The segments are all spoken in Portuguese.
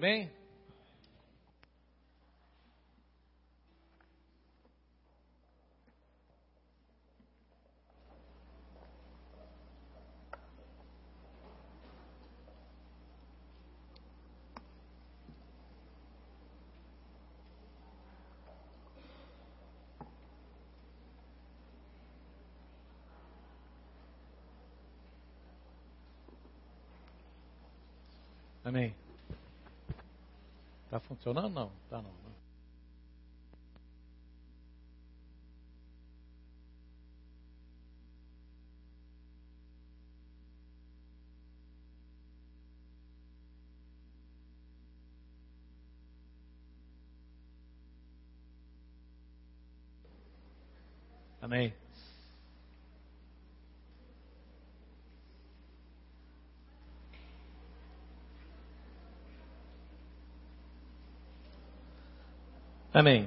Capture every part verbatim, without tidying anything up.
Amém? Amém. Está funcionando? Não, está não. Né? Amém. Amém.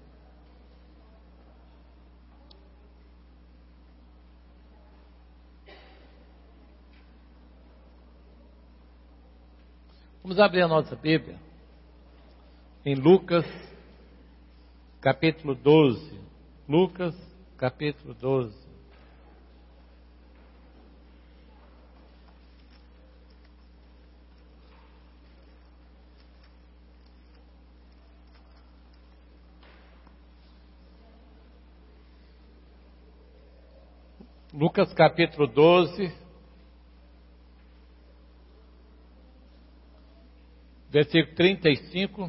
Vamos abrir a nossa Bíblia em Lucas, capítulo doze. Lucas, capítulo doze. Lucas capítulo doze, versículo trinta e cinco.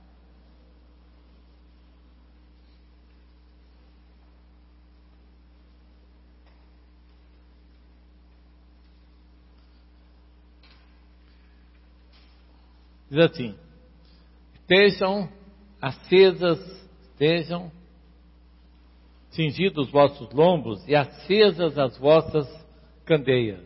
Diz assim: estejam acesas, estejam cingidos os vossos lombos e acesas as vossas candeias.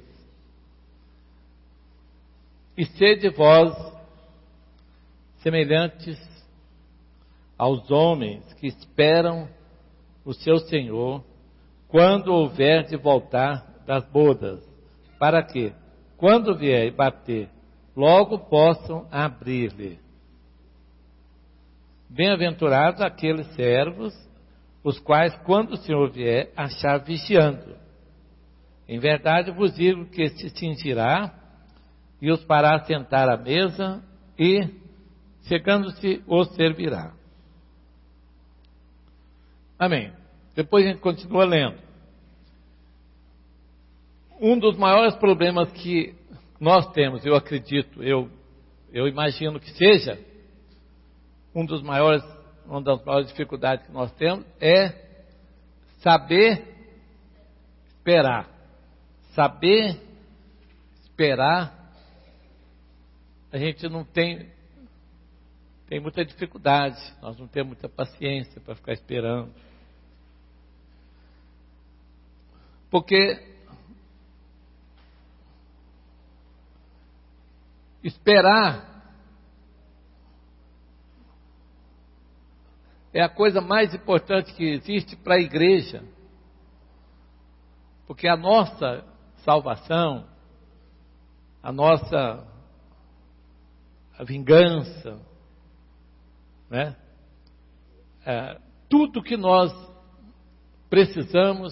E sede vós semelhantes aos homens que esperam o seu Senhor, quando houver de voltar das bodas, para que, quando vier e bater, logo possam abrir-lhe. Bem-aventurados aqueles servos, os quais, quando o Senhor vier, achar vigiando. Em verdade vos digo que se cingirá e os fará sentar à mesa e, chegando-se, os servirá. Amém. Depois a gente continua lendo. Um dos maiores problemas que nós temos, eu acredito, eu, eu imagino que seja, um dos maiores uma das maiores dificuldades que nós temos é saber esperar. Saber esperar, a gente não tem, tem muita dificuldade, nós não temos muita paciência para ficar esperando. Porque esperar é a coisa mais importante que existe para a igreja. Porque a nossa salvação, a nossa a vingança, né? É, tudo que nós precisamos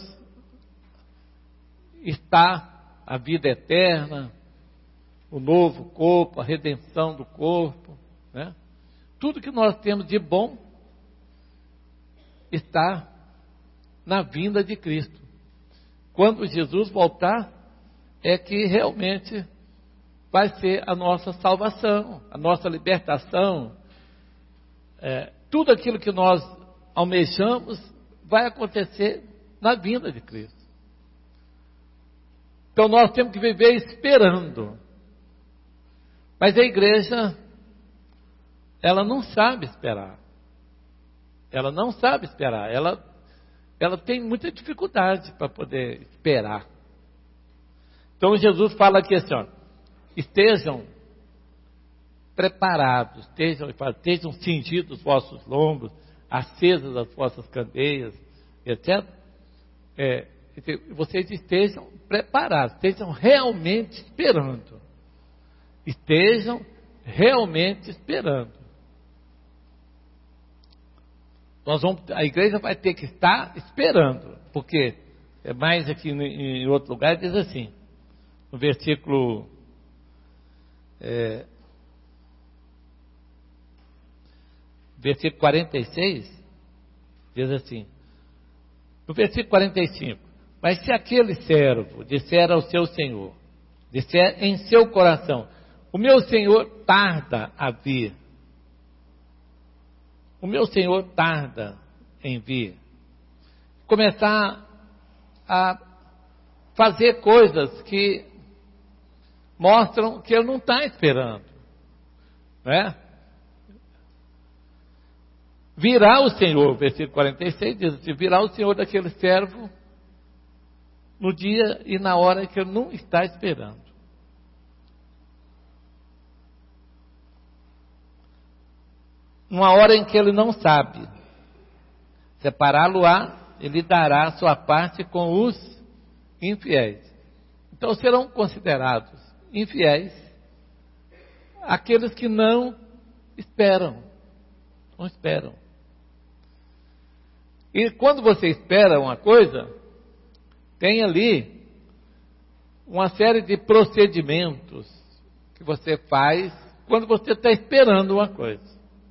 está, a vida eterna, o novo corpo, a redenção do corpo, né? Tudo que nós temos de bom está na vinda de Cristo. Quando Jesus voltar, é que realmente vai ser a nossa salvação, a nossa libertação. É, tudo aquilo que nós almejamos vai acontecer na vinda de Cristo. Então nós temos que viver esperando. Mas a igreja, ela não sabe esperar. Ela não sabe esperar, ela, ela tem muita dificuldade para poder esperar. Então Jesus fala aqui assim, ó, estejam preparados, estejam, estejam cingidos os vossos lombos, acesas as vossas candeias, etcétera. É, vocês estejam preparados, estejam realmente esperando. Estejam realmente esperando. Nós vamos, a igreja vai ter que estar esperando, porque é mais aqui em outro lugar, diz assim, no versículo é, versículo quarenta e seis, diz assim, no versículo quarenta e cinco, mas se aquele servo disser ao seu senhor, disser em seu coração, o meu senhor tarda a vir, o meu senhor tarda em vir, começar a fazer coisas que mostram que ele não está esperando, né? Virá o Senhor, versículo quarenta e seis diz assim, virá o Senhor daquele servo no dia e na hora que ele não está esperando. Numa hora em que ele não sabe. Separá-lo-á, ele dará a sua parte com os infiéis. Então serão considerados infiéis aqueles que não esperam. Não esperam. E quando você espera uma coisa, tem ali uma série de procedimentos que você faz quando você está esperando uma coisa.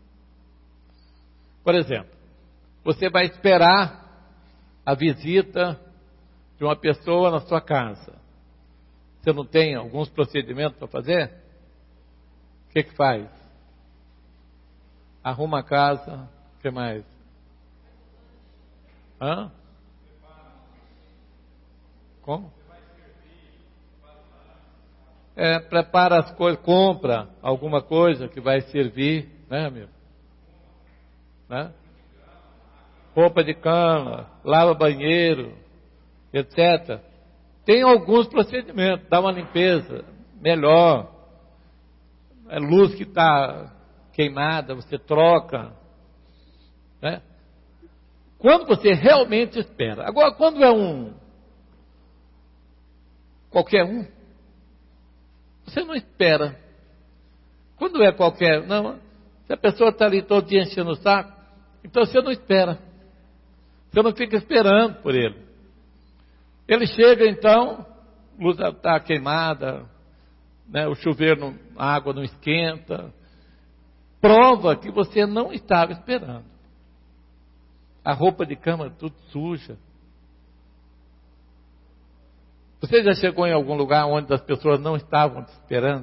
Por exemplo, você vai esperar a visita de uma pessoa na sua casa. Você não tem alguns procedimentos para fazer? O que que faz? Arruma a casa, o que mais? Hã? Como? É, prepara as coisas, compra alguma coisa que vai servir, né, amigo? Né? Roupa de cama, lava banheiro, etcétera. Tem alguns procedimentos, dá uma limpeza melhor, é luz que está queimada, você troca, né? Quando você realmente espera. Agora, quando é um qualquer um, você não espera. Quando é qualquer, não, se a pessoa está ali todo dia enchendo o saco, então você não espera. Você não fica esperando por ele. Ele chega então, a luz está queimada, né, o chuveiro, a água não esquenta. Prova que você não estava esperando. A roupa de cama tudo suja. Você já chegou em algum lugar onde as pessoas não estavam te esperando?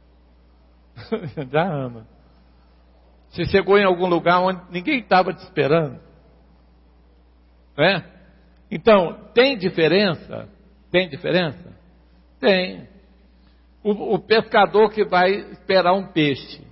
Já, Ana. Você chegou em algum lugar onde ninguém estava te esperando? Né? Então, tem diferença? Tem diferença? Tem. O, o pescador que vai esperar um peixe,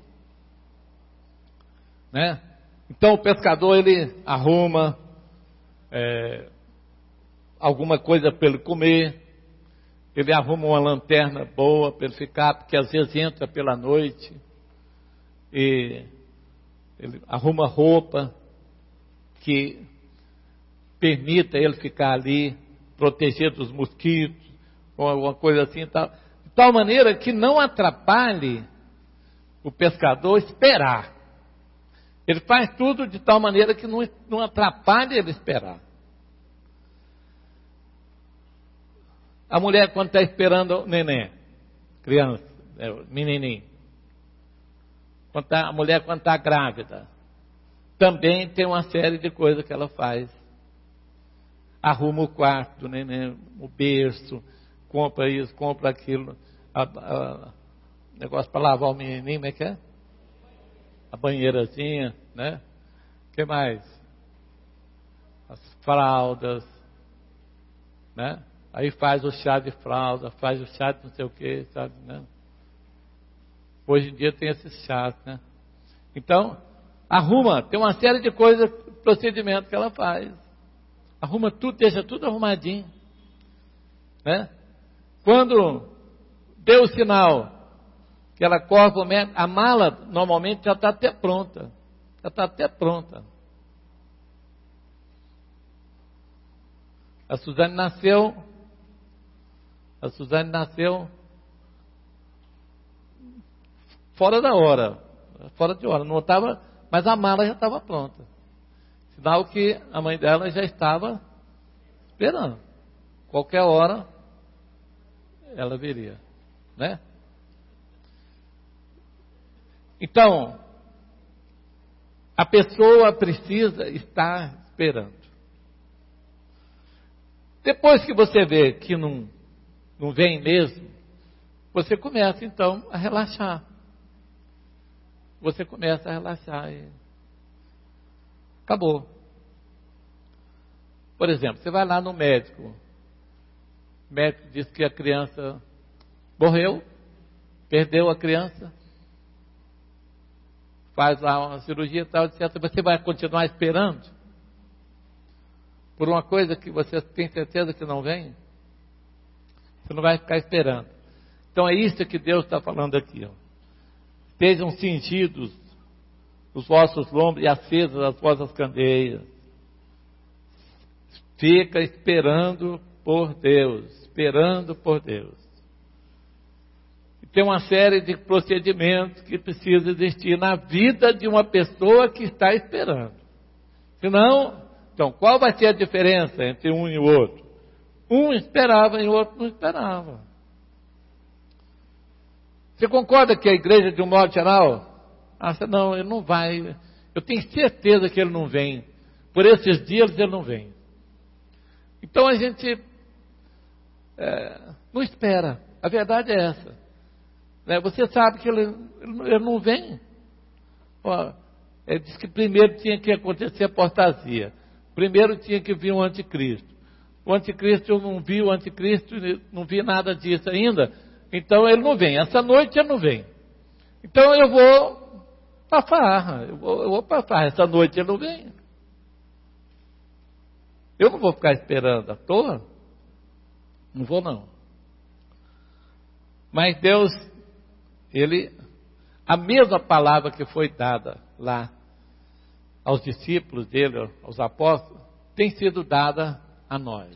né? Então o pescador ele arruma é, alguma coisa para ele comer, ele arruma uma lanterna boa para ele ficar, porque às vezes entra pela noite, e ele arruma roupa que permita ele ficar ali, proteger dos mosquitos, ou alguma coisa assim, tal, de tal maneira que não atrapalhe o pescador esperar. Ele faz tudo de tal maneira que não, não atrapalhe ele esperar. A mulher quando está esperando o neném, criança, é, menininho, quando tá, a mulher quando está grávida, também tem uma série de coisas que ela faz. Arruma o quarto do neném, o berço, compra isso, compra aquilo, a, a, negócio para lavar o menininho, como é que é? A banheirazinha, né? O que mais? As fraldas, né? Aí faz o chá de fralda, faz o chá de não sei o que, sabe, né? Hoje em dia tem esses chás, né? Então, arruma, tem uma série de coisas, procedimentos que ela faz. Arruma tudo, deixa tudo arrumadinho, né? Quando deu o sinal que ela corre para o médico, a mala normalmente já está até pronta. Já está até pronta. A Suzane nasceu, a Suzane nasceu, fora da hora, fora de hora, não estava, mas a mala já estava pronta. Sinal que a mãe dela já estava esperando. Qualquer hora ela viria, né? Então, a pessoa precisa estar esperando. Depois que você vê que não, não vem mesmo, você começa então a relaxar. Você começa a relaxar e acabou. Por exemplo, você vai lá no médico. O médico diz que a criança morreu, perdeu a criança, faz lá uma cirurgia e tal, etcétera. Você vai continuar esperando por uma coisa que você tem certeza que não vem? Você não vai ficar esperando. Então é isso que Deus está falando aqui. Ó. Estejam cingidos os vossos lombos e acesas as vossas candeias. Fica esperando por Deus, esperando por Deus. E tem uma série de procedimentos que precisam existir na vida de uma pessoa que está esperando. Senão, então, qual vai ser a diferença entre um e o outro? Um esperava e o outro não esperava. Você concorda que a igreja, de um modo geral, acha, não, ele não vai, eu tenho certeza que ele não vem, por esses dias ele não vem. Então a gente é, não espera, a verdade é essa. Né? Você sabe que ele, ele não vem. Ó, ele disse que primeiro tinha que acontecer a apostasia, primeiro tinha que vir o anticristo. O anticristo, eu não vi o anticristo, não vi nada disso ainda. Então ele não vem, essa noite ele não vem. Então eu vou para farra, eu vou, eu vou para farra, essa noite ele não vem. Eu não vou ficar esperando à toa, não vou não. Mas Deus, Ele, a mesma palavra que foi dada lá aos discípulos dele, aos apóstolos, tem sido dada a nós.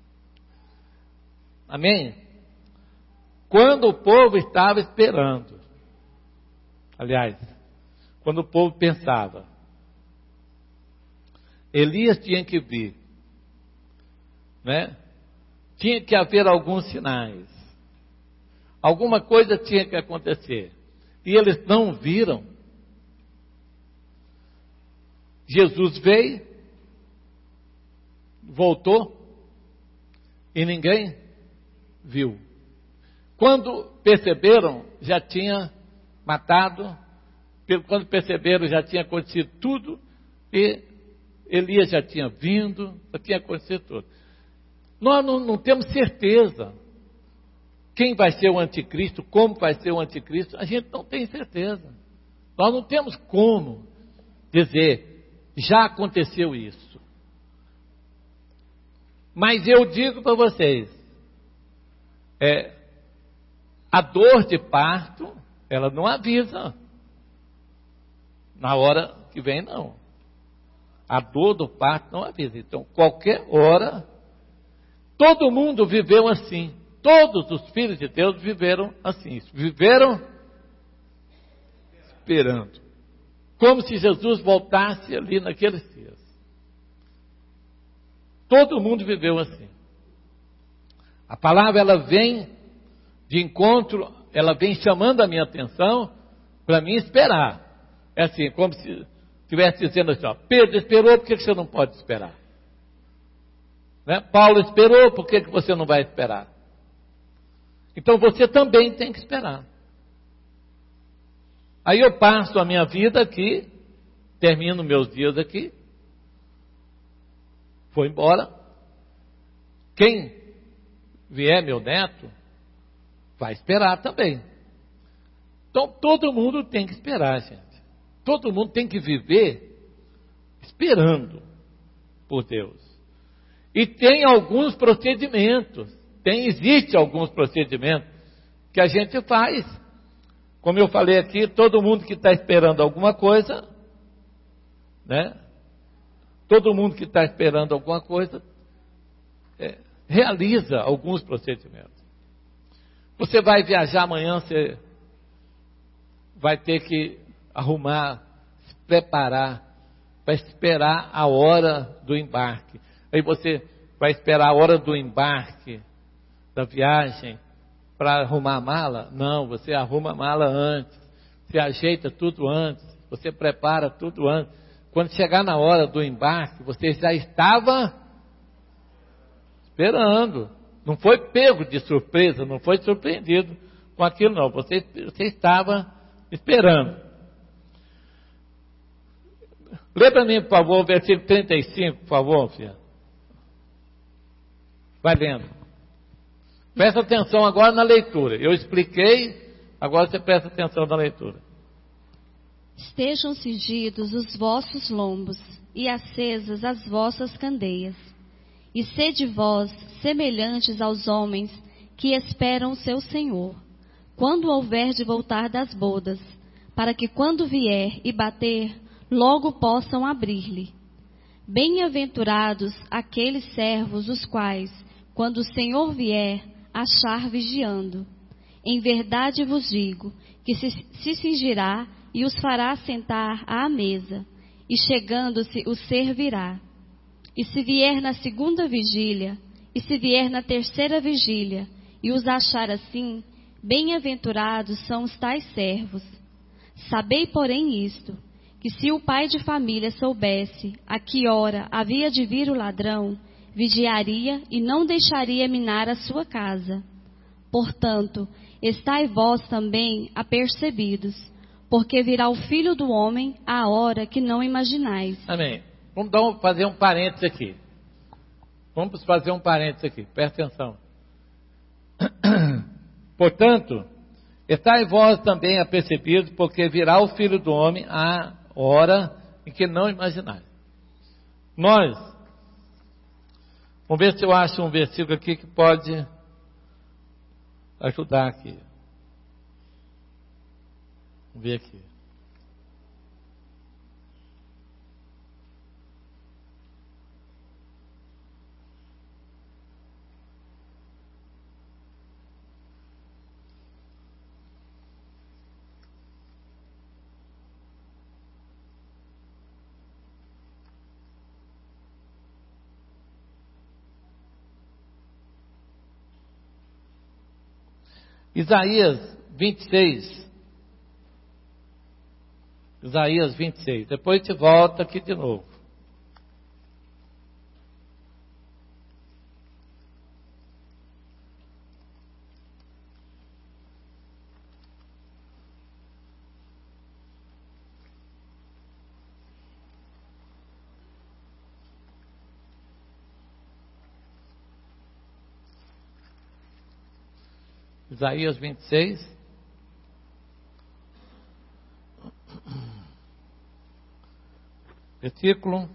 Amém? Quando o povo estava esperando, aliás, quando o povo pensava, Elias tinha que vir, né? Tinha que haver alguns sinais, alguma coisa tinha que acontecer, e eles não viram. Jesus veio, voltou, e ninguém viu. Quando perceberam, já tinha matado, quando perceberam, já tinha acontecido tudo, e Elias já tinha vindo, já tinha acontecido tudo. Nós não, não temos certeza quem vai ser o anticristo, como vai ser o anticristo, a gente não tem certeza. Nós não temos como dizer, já aconteceu isso. Mas eu digo para vocês, é, a dor de parto, ela não avisa na hora que vem, não. A dor do parto não avisa. Então, qualquer hora, todo mundo viveu assim. Todos os filhos de Deus viveram assim. Viveram esperando. Como se Jesus voltasse ali naqueles dias. Todo mundo viveu assim. A palavra, ela vem de encontro, ela vem chamando a minha atenção para mim esperar. É assim, como se estivesse dizendo assim, ó, Pedro esperou, por que você não pode esperar? Né? Paulo esperou, por que você não vai esperar? Então você também tem que esperar. Aí eu passo a minha vida aqui, termino meus dias aqui, vou embora. Quem vier, meu neto, vai esperar também. Então todo mundo tem que esperar, gente. Todo mundo tem que viver esperando por Deus. E tem alguns procedimentos, tem, existe alguns procedimentos que a gente faz. Como eu falei aqui, todo mundo que está esperando alguma coisa, né? Todo mundo que está esperando alguma coisa, é, realiza alguns procedimentos. Você vai viajar amanhã, você vai ter que arrumar, se preparar, para esperar a hora do embarque. Aí você vai esperar a hora do embarque, da viagem, para arrumar a mala? Não, você arruma a mala antes, você ajeita tudo antes, você prepara tudo antes. Quando chegar na hora do embarque, você já estava esperando. Não foi pego de surpresa, não foi surpreendido com aquilo não. Você, você estava esperando. Lê para mim, por favor, o versículo trinta e cinco, por favor, filha. Vai lendo. Presta atenção agora na leitura. Eu expliquei, agora você presta atenção na leitura. Estejam cingidos os vossos lombos e acesas as vossas candeias. E sede vós semelhantes aos homens que esperam o seu Senhor, quando houver de voltar das bodas, para que quando vier e bater, logo possam abrir-lhe. Bem-aventurados aqueles servos os quais, quando o Senhor vier, achar vigiando. Em verdade vos digo, que se, se cingirá e os fará sentar à mesa, e chegando-se os servirá. E se vier na segunda vigília, e se vier na terceira vigília, e os achar assim, bem-aventurados são os tais servos. Sabei, porém, isto, que se o pai de família soubesse a que hora havia de vir o ladrão, vigiaria e não deixaria minar a sua casa. Portanto, estai vós também apercebidos, porque virá o Filho do Homem à hora que não imaginais. Amém. Vamos dar um, fazer um parênteses aqui. Vamos fazer um parênteses aqui, presta atenção. Portanto, estai vós também apercebidos, porque virá o Filho do Homem à hora em que não imaginais. Nós, vamos ver se eu acho um versículo aqui que pode ajudar aqui. Vamos ver aqui. Isaías vinte e seis. Isaías vinte e seis. Depois a gente volta aqui de novo. Isaías vinte e seis. Versículo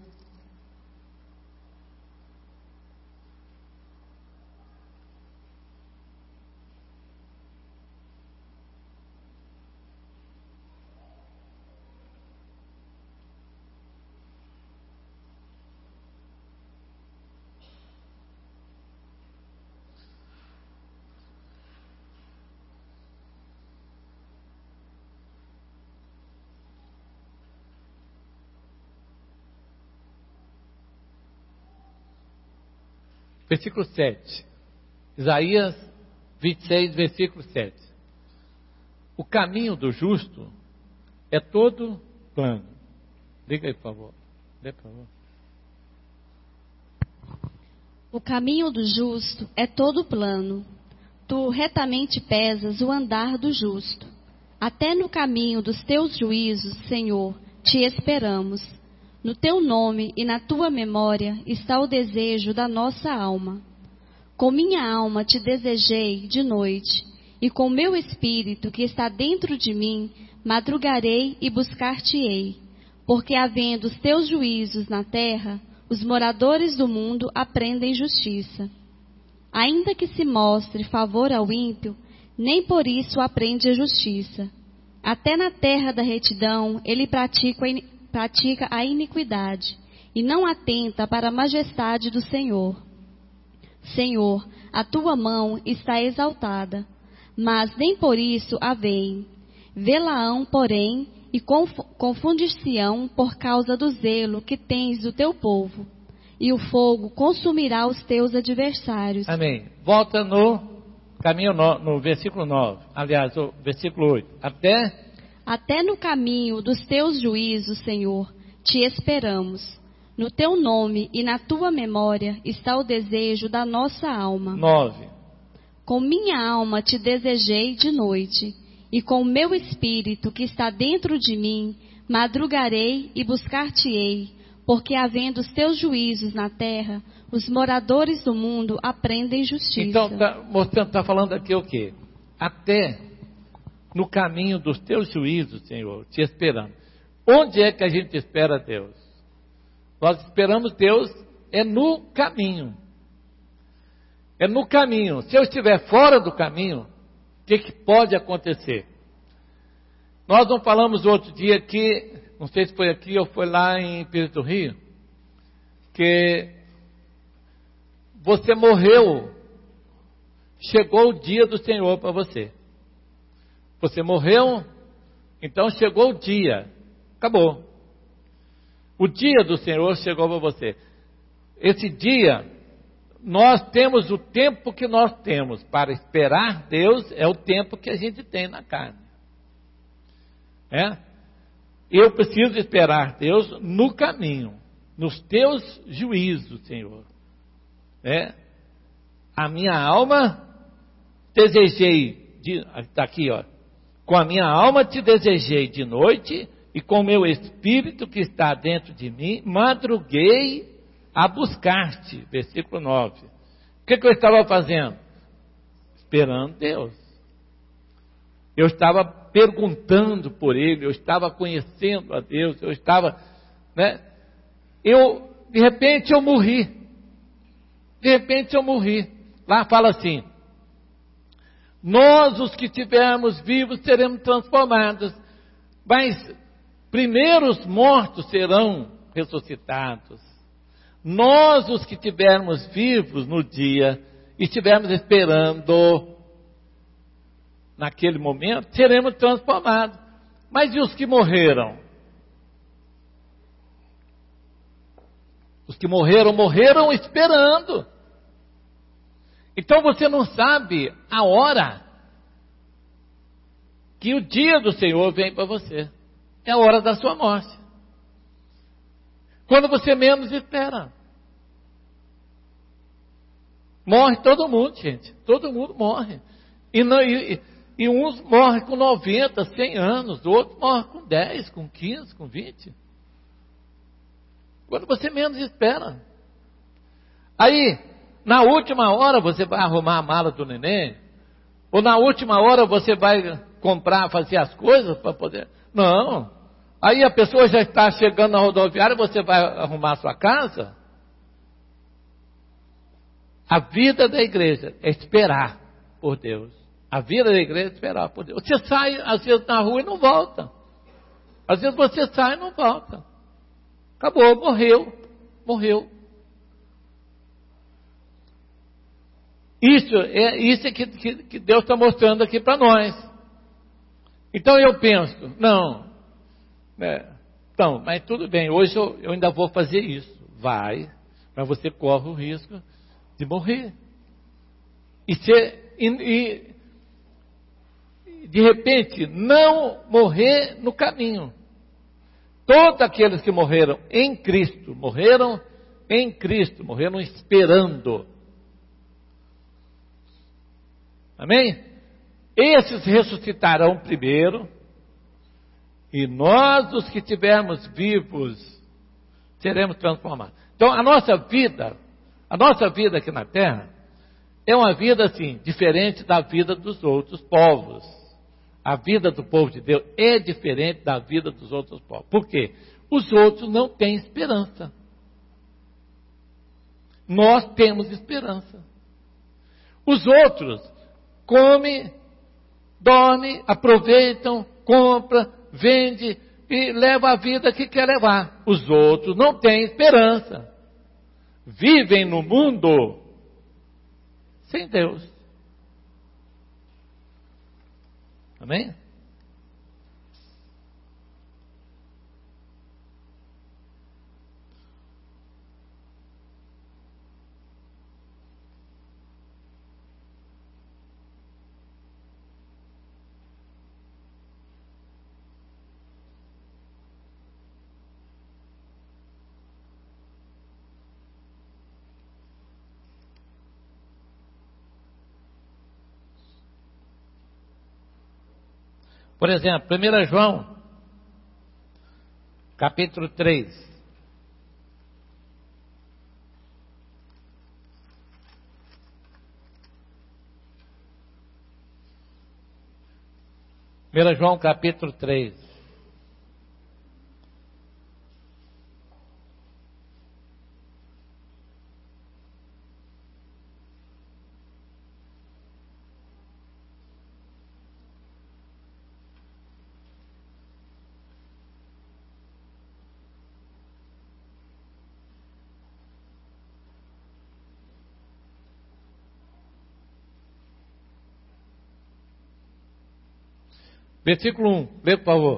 Versículo sete. Isaías vinte e seis, versículo sete. O caminho do justo é todo plano. Liga aí, por favor. Lê, por favor. O caminho do justo é todo plano. Tu retamente pesas o andar do justo. Até no caminho dos teus juízos, Senhor, te esperamos. No teu nome e na tua memória está o desejo da nossa alma. Com minha alma te desejei de noite, e com meu espírito que está dentro de mim, madrugarei e buscar-te-ei. Porque havendo os teus juízos na terra, os moradores do mundo aprendem justiça. Ainda que se mostre favor ao ímpio, nem por isso aprende a justiça. Até na terra da retidão ele pratica, pratica a iniquidade, e não atenta para a majestade do Senhor. Senhor, a tua mão está exaltada, mas nem por isso a veem. Vê-la-ão, porém, e confundir-se-ão por causa do zelo que tens do teu povo, e o fogo consumirá os teus adversários. Amém. Volta no caminho, no, no versículo nove, aliás, o versículo oito. Até... Até no caminho dos teus juízos, Senhor, te esperamos. No teu nome e na tua memória está o desejo da nossa alma. nove. Com minha alma te desejei de noite, e com o meu espírito que está dentro de mim, madrugarei e buscar-te-ei, porque havendo os teus juízos na terra, os moradores do mundo aprendem justiça. Então, está mostrando, está falando aqui o quê? Até no caminho dos teus juízos, Senhor, te esperando. Onde é que a gente espera Deus? Nós esperamos Deus é no caminho. É no caminho. Se eu estiver fora do caminho, o que, que pode acontecer? Nós não falamos outro dia que, não sei se foi aqui ou foi lá em Pires do Rio, que você morreu, chegou o dia do Senhor para você. Você morreu, então chegou o dia, acabou. O dia do Senhor chegou para você. Esse dia, nós temos o tempo que nós temos para esperar Deus, é o tempo que a gente tem na carne. É? Eu preciso esperar Deus no caminho, nos teus juízos, Senhor. É? A minha alma desejei, está aqui, ó. Com a minha alma te desejei de noite, e com o meu espírito que está dentro de mim, madruguei a buscar-te. Versículo nove. O que, que eu estava fazendo? Esperando Deus. Eu estava perguntando por Ele, eu estava conhecendo a Deus, eu estava, né? Eu, de repente eu morri. De repente eu morri. Lá fala assim: nós, os que tivermos vivos, seremos transformados, mas primeiro os mortos serão ressuscitados. Nós, os que tivermos vivos no dia, e estivermos esperando naquele momento, seremos transformados. Mas e os que morreram? Os que morreram, morreram esperando. Então você não sabe a hora que o dia do Senhor vem para você. É a hora da sua morte. Quando você menos espera. Morre todo mundo, gente. Todo mundo morre. E, não, e, e uns morrem com noventa, cem anos. Outros morrem com dez, com quinze, com vinte. Quando você menos espera. Aí, na última hora você vai arrumar a mala do neném? Ou na última hora você vai comprar, fazer as coisas para poder... Não. Aí a pessoa já está chegando na rodoviária, você vai arrumar a sua casa? A vida da igreja é esperar por Deus. A vida da igreja é esperar por Deus. Você sai, às vezes, na rua e não volta. Às vezes você sai e não volta. Acabou, morreu. Morreu. Isso é isso é que, que, que Deus está mostrando aqui para nós. Então eu penso, não, é, então, mas tudo bem, hoje eu, eu ainda vou fazer isso. Vai, mas você corre o risco de morrer. E, ser, e, e de repente não morrer no caminho. Todos aqueles que morreram em Cristo, morreram em Cristo, morreram esperando. Amém? Esses ressuscitarão primeiro, e nós, os que tivermos vivos, seremos transformados. Então, a nossa vida, a nossa vida aqui na Terra, é uma vida assim, diferente da vida dos outros povos. A vida do povo de Deus é diferente da vida dos outros povos. Por quê? Os outros não têm esperança. Nós temos esperança. Os outros come, dorme, aproveitam, compra, vende e leva a vida que quer levar. Os outros não têm esperança. Vivem no mundo sem Deus. Amém? Por exemplo, primeiro João, capítulo três. primeiro João, capítulo três. Versículo um, lê por favor.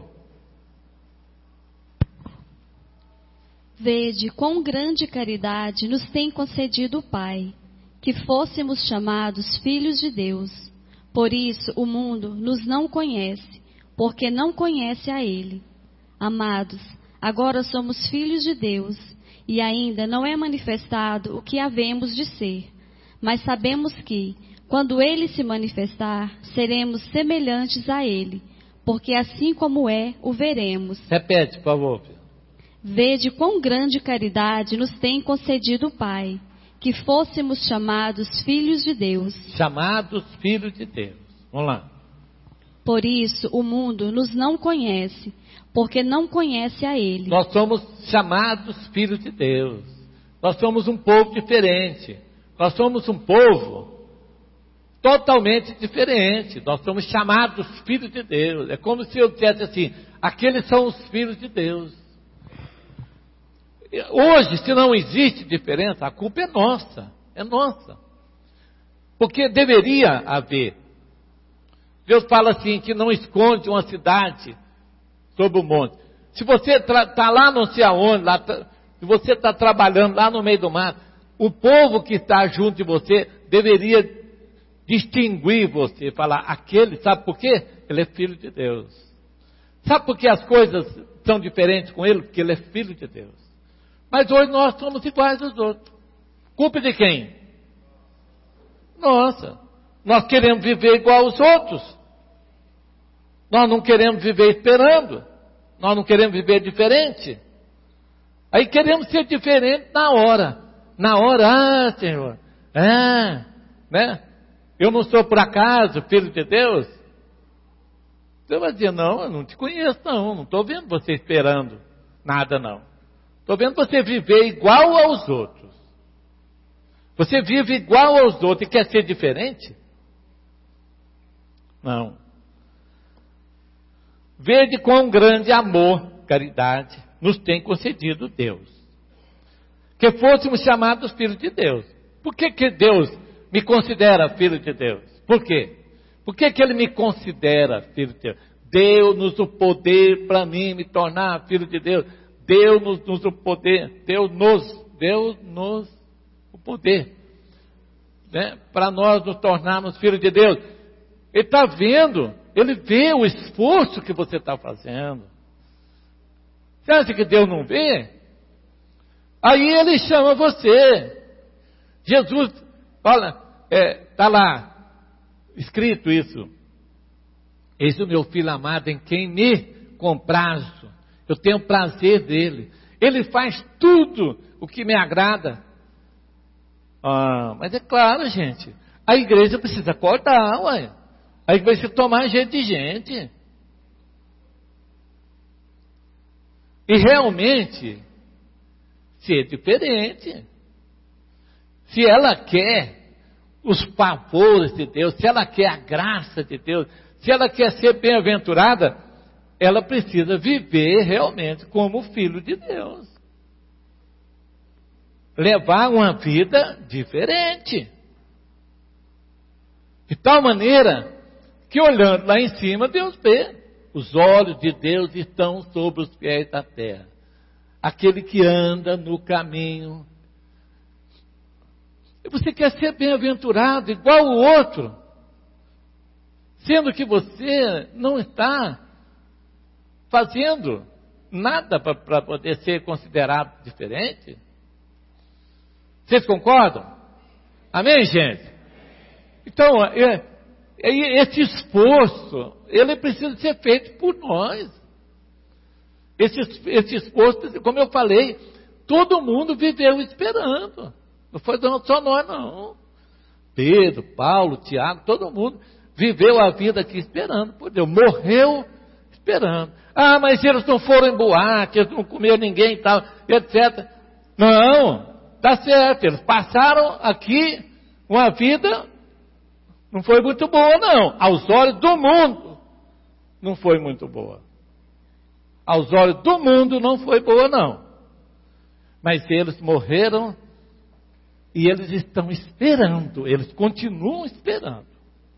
Vede quão grande caridade nos tem concedido o Pai, que fôssemos chamados filhos de Deus. Por isso o mundo nos não conhece, porque não conhece a Ele. Amados, agora somos filhos de Deus, e ainda não é manifestado o que havemos de ser. Mas sabemos que, quando Ele se manifestar, seremos semelhantes a Ele, porque assim como é, o veremos. Repete, por favor. Vede quão grande caridade nos tem concedido o Pai, que fôssemos chamados filhos de Deus. Chamados filhos de Deus. Vamos lá. Por isso o mundo nos não conhece, porque não conhece a Ele. Nós somos chamados filhos de Deus. Nós somos um povo diferente. Nós somos um povo totalmente diferente. Nós somos chamados filhos de Deus. É como se eu dissesse assim: aqueles são os filhos de Deus. Hoje, se não existe diferença, a culpa é nossa. É nossa. Porque deveria haver. Deus fala assim, que não esconde uma cidade sobre o monte. Se você está lá não sei aonde, lá, se você está trabalhando lá no meio do mato, o povo que está junto de você deveria distinguir você, falar, aquele, sabe por quê? Ele é filho de Deus. Sabe por que as coisas são diferentes com ele? Porque ele é filho de Deus. Mas hoje nós somos iguais aos outros. Culpa de quem? Nossa, nós queremos viver igual aos outros. Nós não queremos viver esperando. Nós não queremos viver diferente. Aí queremos ser diferente na hora. Na hora, ah, Senhor, ah, né? Eu não sou por acaso filho de Deus? Você vai dizer, não, eu não te conheço não, não estou vendo você esperando nada não. Estou vendo você viver igual aos outros. Você vive igual aos outros e quer ser diferente? Não. Vede quão grande amor, caridade, nos tem concedido Deus. Que fôssemos chamados filhos de Deus. Por que que Deus me considera filho de Deus? Por quê? Por que que Ele me considera filho de Deus? Deu-nos o poder para mim me tornar filho de Deus. Deu-nos o poder, Deu-nos, Deu-nos o poder, né, para nós nos tornarmos filhos de Deus. Ele está vendo, Ele vê o esforço que você está fazendo. Você acha que Deus não vê? Aí Ele chama você. Jesus, olha, está é, lá escrito isso. Eis o meu filho amado em quem me comprazo. Eu tenho prazer dele. Ele faz tudo o que me agrada. Ah, mas é claro, gente. A igreja precisa acordar, ué. A igreja precisa tomar jeito de gente. E realmente ser diferente. Se ela quer os favores de Deus, se ela quer a graça de Deus, se ela quer ser bem-aventurada, ela precisa viver realmente como filho de Deus. Levar uma vida diferente. De tal maneira que olhando lá em cima, Deus vê. Os olhos de Deus estão sobre os pés da terra. Aquele que anda no caminho. E você quer ser bem-aventurado igual o outro, sendo que você não está fazendo nada para poder ser considerado diferente? Vocês concordam? Amém, gente? Então, é, E esse esforço, ele precisa ser feito por nós. Esse, esse esforço, como eu falei, todo mundo viveu esperando. Não foi só nós, não. Pedro, Paulo, Tiago, todo mundo viveu a vida aqui esperando por Deus. Morreu esperando. Ah, mas eles não foram em boate, eles não comeram ninguém e tal, etcétera. Não, tá certo. Eles passaram aqui uma vida, não foi muito boa, não. Aos olhos do mundo, não foi muito boa. Aos olhos do mundo, não foi boa, não. Mas eles morreram e eles estão esperando, eles continuam esperando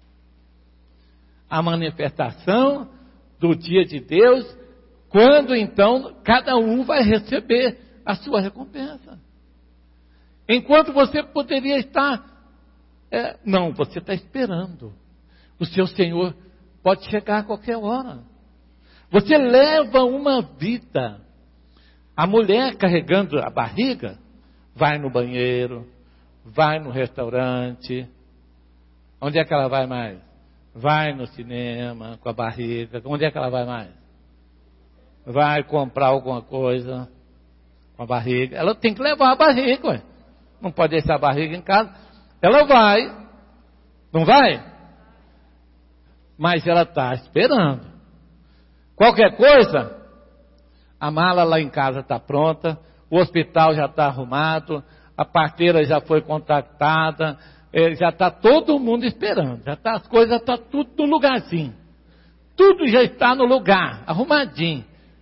a manifestação do dia de Deus, quando então cada um vai receber a sua recompensa. Enquanto você poderia estar, é, não, você está esperando. O seu Senhor pode chegar a qualquer hora. Você leva uma vida. A mulher carregando a barriga, vai no banheiro, vai no restaurante. Onde é que ela vai mais? Vai no cinema com a barriga. Onde é que ela vai mais? Vai comprar alguma coisa com a barriga. Ela tem que levar a barriga, ué. Não pode deixar a barriga em casa. Ela vai. Não vai? Mas ela está esperando. Qualquer coisa, a mala lá em casa está pronta, o hospital já está arrumado, a parteira já foi contactada, já está todo mundo esperando, já tá, as coisas estão tá tudo no lugarzinho, tudo já está no lugar, arrumadinho.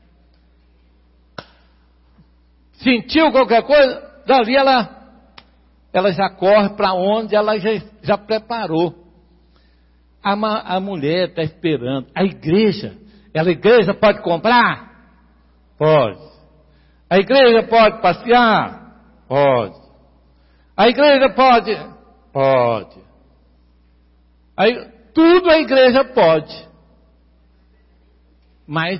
Sentiu qualquer coisa, dali ela, ela já corre para onde ela já, já preparou. A, a mulher está esperando, a igreja, ela, a igreja pode comprar? Pode. A igreja pode passear? Pode. A igreja pode? Pode. Aí, tudo a igreja pode. Mas,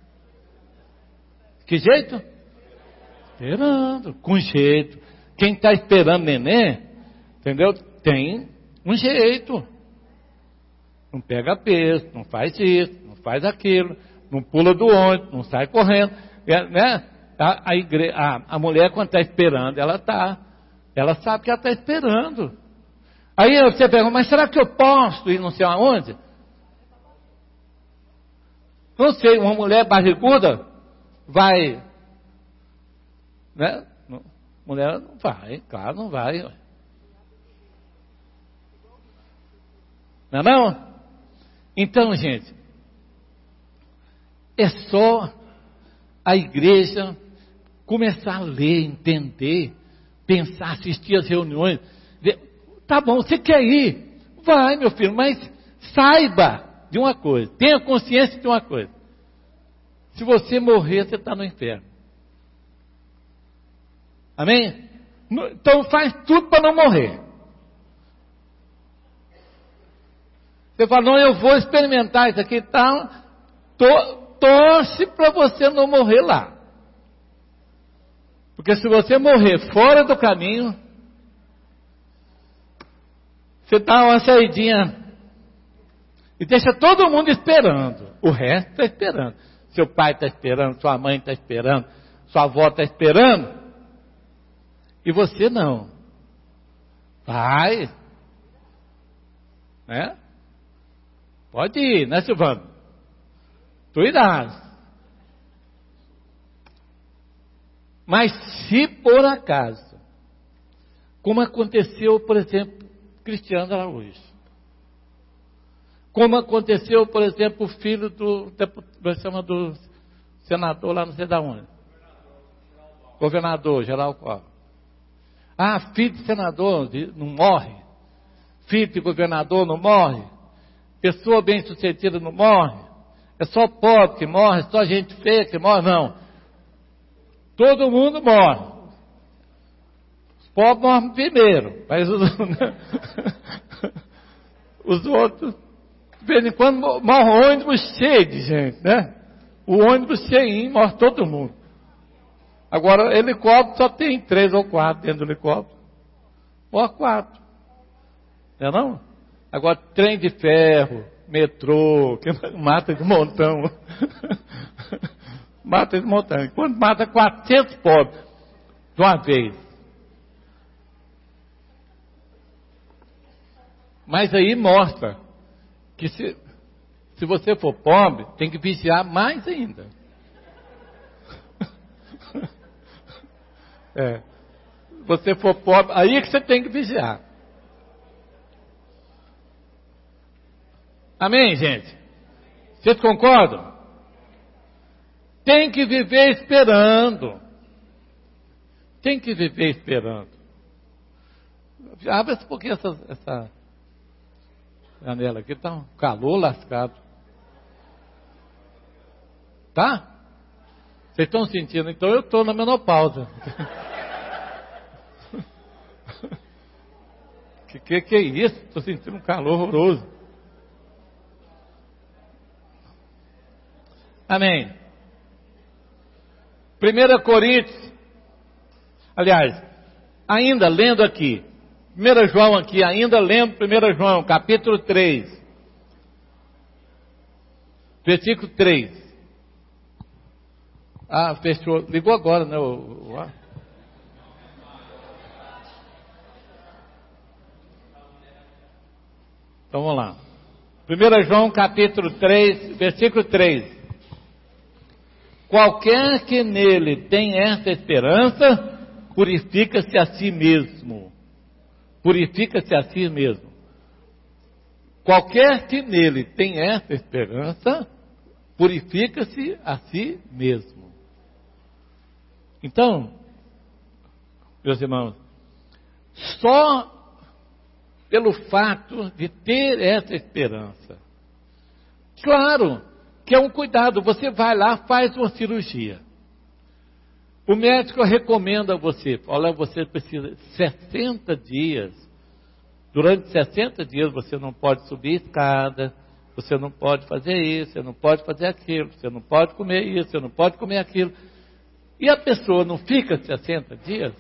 que jeito? Esperando, com jeito. Quem está esperando neném, entendeu? Tem um jeito. Não pega peso, não faz isso, não faz aquilo, não pula do ônibus, não sai correndo. É, né? a, a, igre... a, a mulher, quando está esperando, ela está. Ela sabe que ela está esperando. Aí você pergunta, mas será que eu posso ir não sei aonde? Não sei, uma mulher barriguda vai. Né? Mulher não vai, claro, não vai. Não é não? Então, gente, é só a igreja começar a ler, entender, pensar, assistir as reuniões. Tá bom, você quer ir? Vai, meu filho, mas saiba de uma coisa, tenha consciência de uma coisa. Se você morrer, você está no inferno. Amém? Então faz tudo para não morrer. Você fala, não, eu vou experimentar isso aqui e tal. Torce para você não morrer lá. Porque se você morrer fora do caminho, você dá uma saidinha e deixa todo mundo esperando. O resto está esperando. Seu pai está esperando, sua mãe está esperando, sua avó está esperando. E você não. Vai. Né? Pode ir, né, Silvano? Tu irás. Mas se por acaso, como aconteceu, por exemplo, Cristiano Araújo, como aconteceu, por exemplo, o filho do, chama do senador lá não sei da onde, governador, Geraldo Alckmin. Ah, filho de senador não morre, filho de governador não morre, pessoa bem sucedida não morre, é só pobre que morre, só gente feia que morre, não. Todo mundo morre. Os pobres morrem primeiro, mas os, os outros, de vez em quando, morre um ônibus cheio de gente, né? O ônibus cheinho, morre todo mundo. Agora, helicóptero só tem três ou quatro dentro do helicóptero. Morre quatro. Não é não? Agora, trem de ferro, metrô, que mata de montão. Mata de montão. Quando mata quatrocentos pobres de uma vez. Mas aí mostra que se, se você for pobre, tem que vigiar mais ainda. É. Se você for pobre, aí é que você tem que vigiar. Amém, gente? Vocês concordam? Tem que viver esperando. Tem que viver esperando. Abre um pouquinho essa, essa janela aqui, tá um calor lascado. Tá? Vocês estão sentindo? Então eu estou na menopausa. que, que que é isso? Estou sentindo um calor horroroso. Amém. primeira Coríntios, aliás, ainda lendo aqui, primeira João aqui, ainda lendo primeira João, capítulo três, versículo três. Ah, fechou, ligou agora, né? O, o, o... Então vamos lá. primeira João, capítulo três, versículo três. Qualquer que nele tem essa esperança, purifica-se a si mesmo. Purifica-se a si mesmo. Qualquer que nele tem essa esperança, purifica-se a si mesmo. Então, meus irmãos, só pelo fato de ter essa esperança, claro, que é um cuidado, você vai lá, faz uma cirurgia. O médico recomenda a você, olha, você precisa de sessenta dias, durante sessenta dias você não pode subir escada, você não pode fazer isso, você não pode fazer aquilo, você não pode comer isso, você não pode comer aquilo. E a pessoa não fica sessenta dias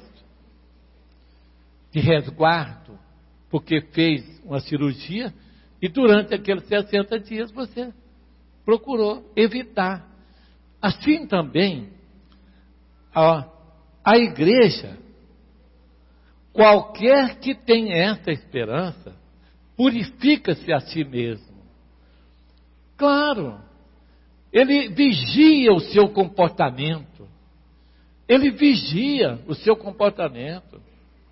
de resguardo, porque fez uma cirurgia, e durante aqueles sessenta dias você procurou evitar. Assim também, a, a igreja, qualquer que tenha essa esperança, purifica-se a si mesmo. Claro, ele vigia o seu comportamento, ele vigia o seu comportamento,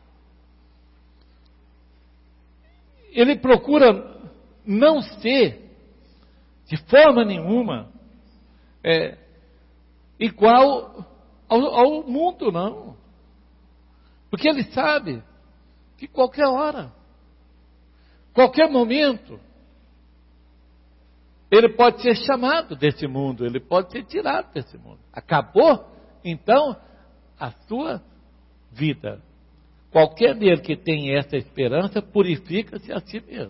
ele procura não ser de forma nenhuma é, igual ao, ao mundo, não. Porque ele sabe que qualquer hora, qualquer momento, ele pode ser chamado desse mundo, ele pode ser tirado desse mundo. Acabou, então, a sua vida. Qualquer dele que tem essa esperança, purifica-se a si mesmo.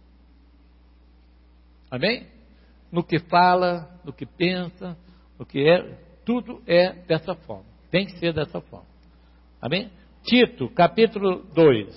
Amém? No que fala, no que pensa, no que é, tudo é dessa forma. Tem que ser dessa forma. Amém? Tito, capítulo dois.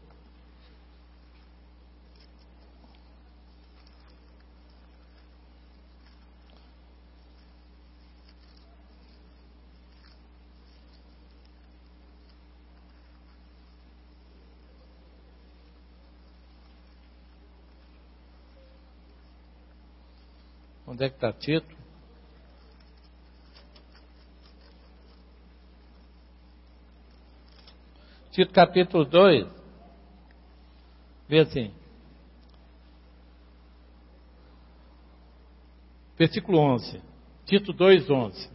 Onde é que está Tito? Tito capítulo dois. Vê assim. Versículo onze. Tito dois, onze.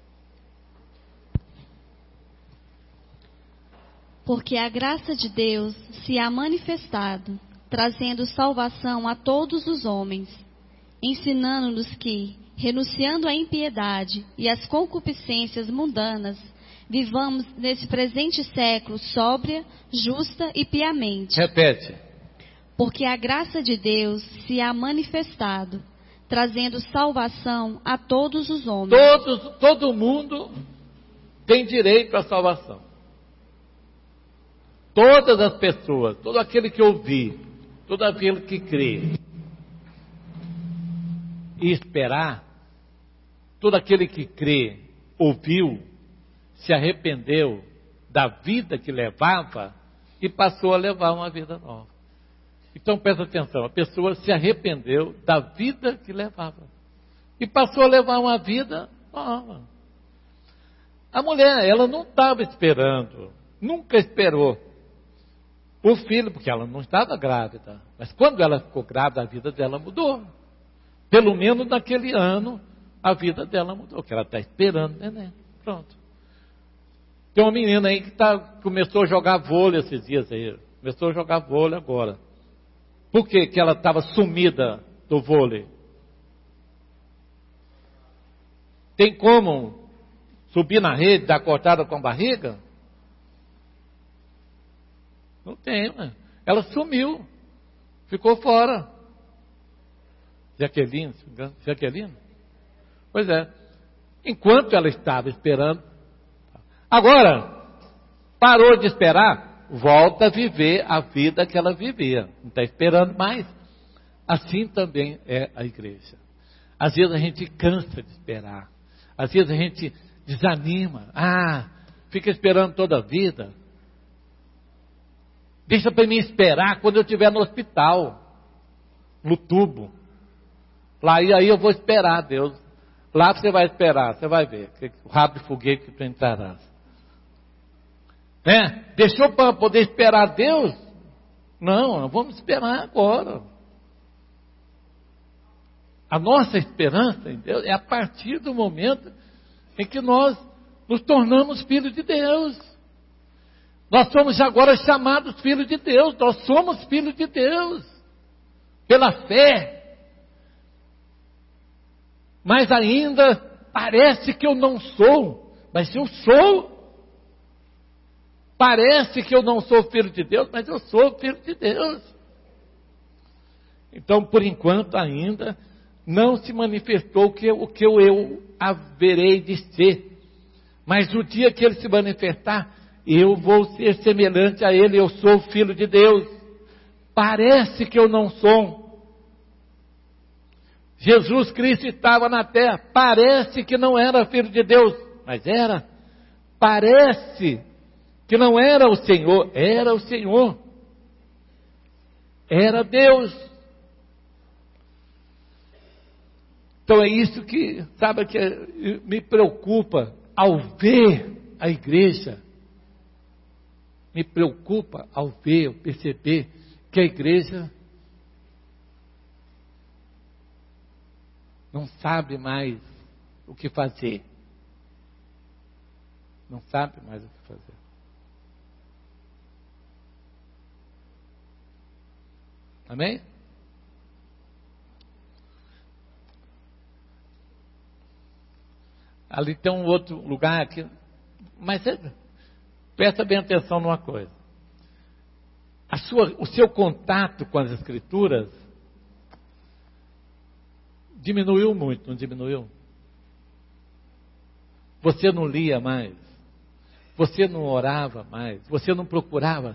Porque a graça de Deus se há manifestado, trazendo salvação a todos os homens, ensinando-nos que, renunciando à impiedade e às concupiscências mundanas, vivamos nesse presente século sóbria, justa e piamente. Repete. Porque a graça de Deus se há manifestado, trazendo salvação a todos os homens. Todos, todo mundo tem direito à salvação. Todas as pessoas, todo aquele que ouvir, todo aquele que crê e esperar, todo aquele que crê, ouviu, se arrependeu da vida que levava e passou a levar uma vida nova. Então presta atenção, a pessoa se arrependeu da vida que levava e passou a levar uma vida nova. A mulher, ela não estava esperando, nunca esperou o filho, porque ela não estava grávida. Mas quando ela ficou grávida, a vida dela mudou. Pelo menos naquele ano, a vida dela mudou, porque ela está esperando o neném. Pronto. Tem uma menina aí que tá, começou a jogar vôlei esses dias aí. Começou a jogar vôlei agora. Por que que ela estava sumida do vôlei? Tem como subir na rede, dar cortada com a barriga? Não tem, né? Ela sumiu. Ficou fora. Jaqueline, se não me engano. Jaqueline? Pois é. Enquanto ela estava esperando. Agora, parou de esperar, volta a viver a vida que ela vivia. Não está esperando mais. Assim também é a igreja. Às vezes a gente cansa de esperar. Às vezes a gente desanima. Ah, fica esperando toda a vida. Deixa para mim esperar quando eu estiver no hospital, no tubo. Lá aí, aí eu vou esperar Deus. Lá você vai esperar, você vai ver. O rabo de foguete que tu entrarás. Né? Deixou para poder esperar Deus? Não, vamos esperar agora. A nossa esperança em Deus é a partir do momento em que nós nos tornamos filhos de Deus. Nós somos agora chamados filhos de Deus. Nós somos filhos de Deus. Pela fé. Mas ainda parece que eu não sou. Mas eu sou. Parece que eu não sou filho de Deus, mas eu sou filho de Deus. Então, por enquanto ainda, não se manifestou o que, o que eu, eu haverei de ser. Mas o dia que ele se manifestar, eu vou ser semelhante a ele, eu sou filho de Deus. Parece que eu não sou. Jesus Cristo estava na terra, parece que não era filho de Deus, mas era. Parece que não era o Senhor, era o Senhor. Era Deus. Então é isso que, sabe, que me preocupa ao ver a igreja. Me preocupa ao ver, ao perceber que a igreja não sabe mais o que fazer. Não sabe mais o que fazer. Amém? Ali tem um outro lugar aqui. Mas é, presta bem atenção numa coisa. A sua, o seu contato com as Escrituras diminuiu muito, não diminuiu? Você não lia mais. Você não orava mais. Você não procurava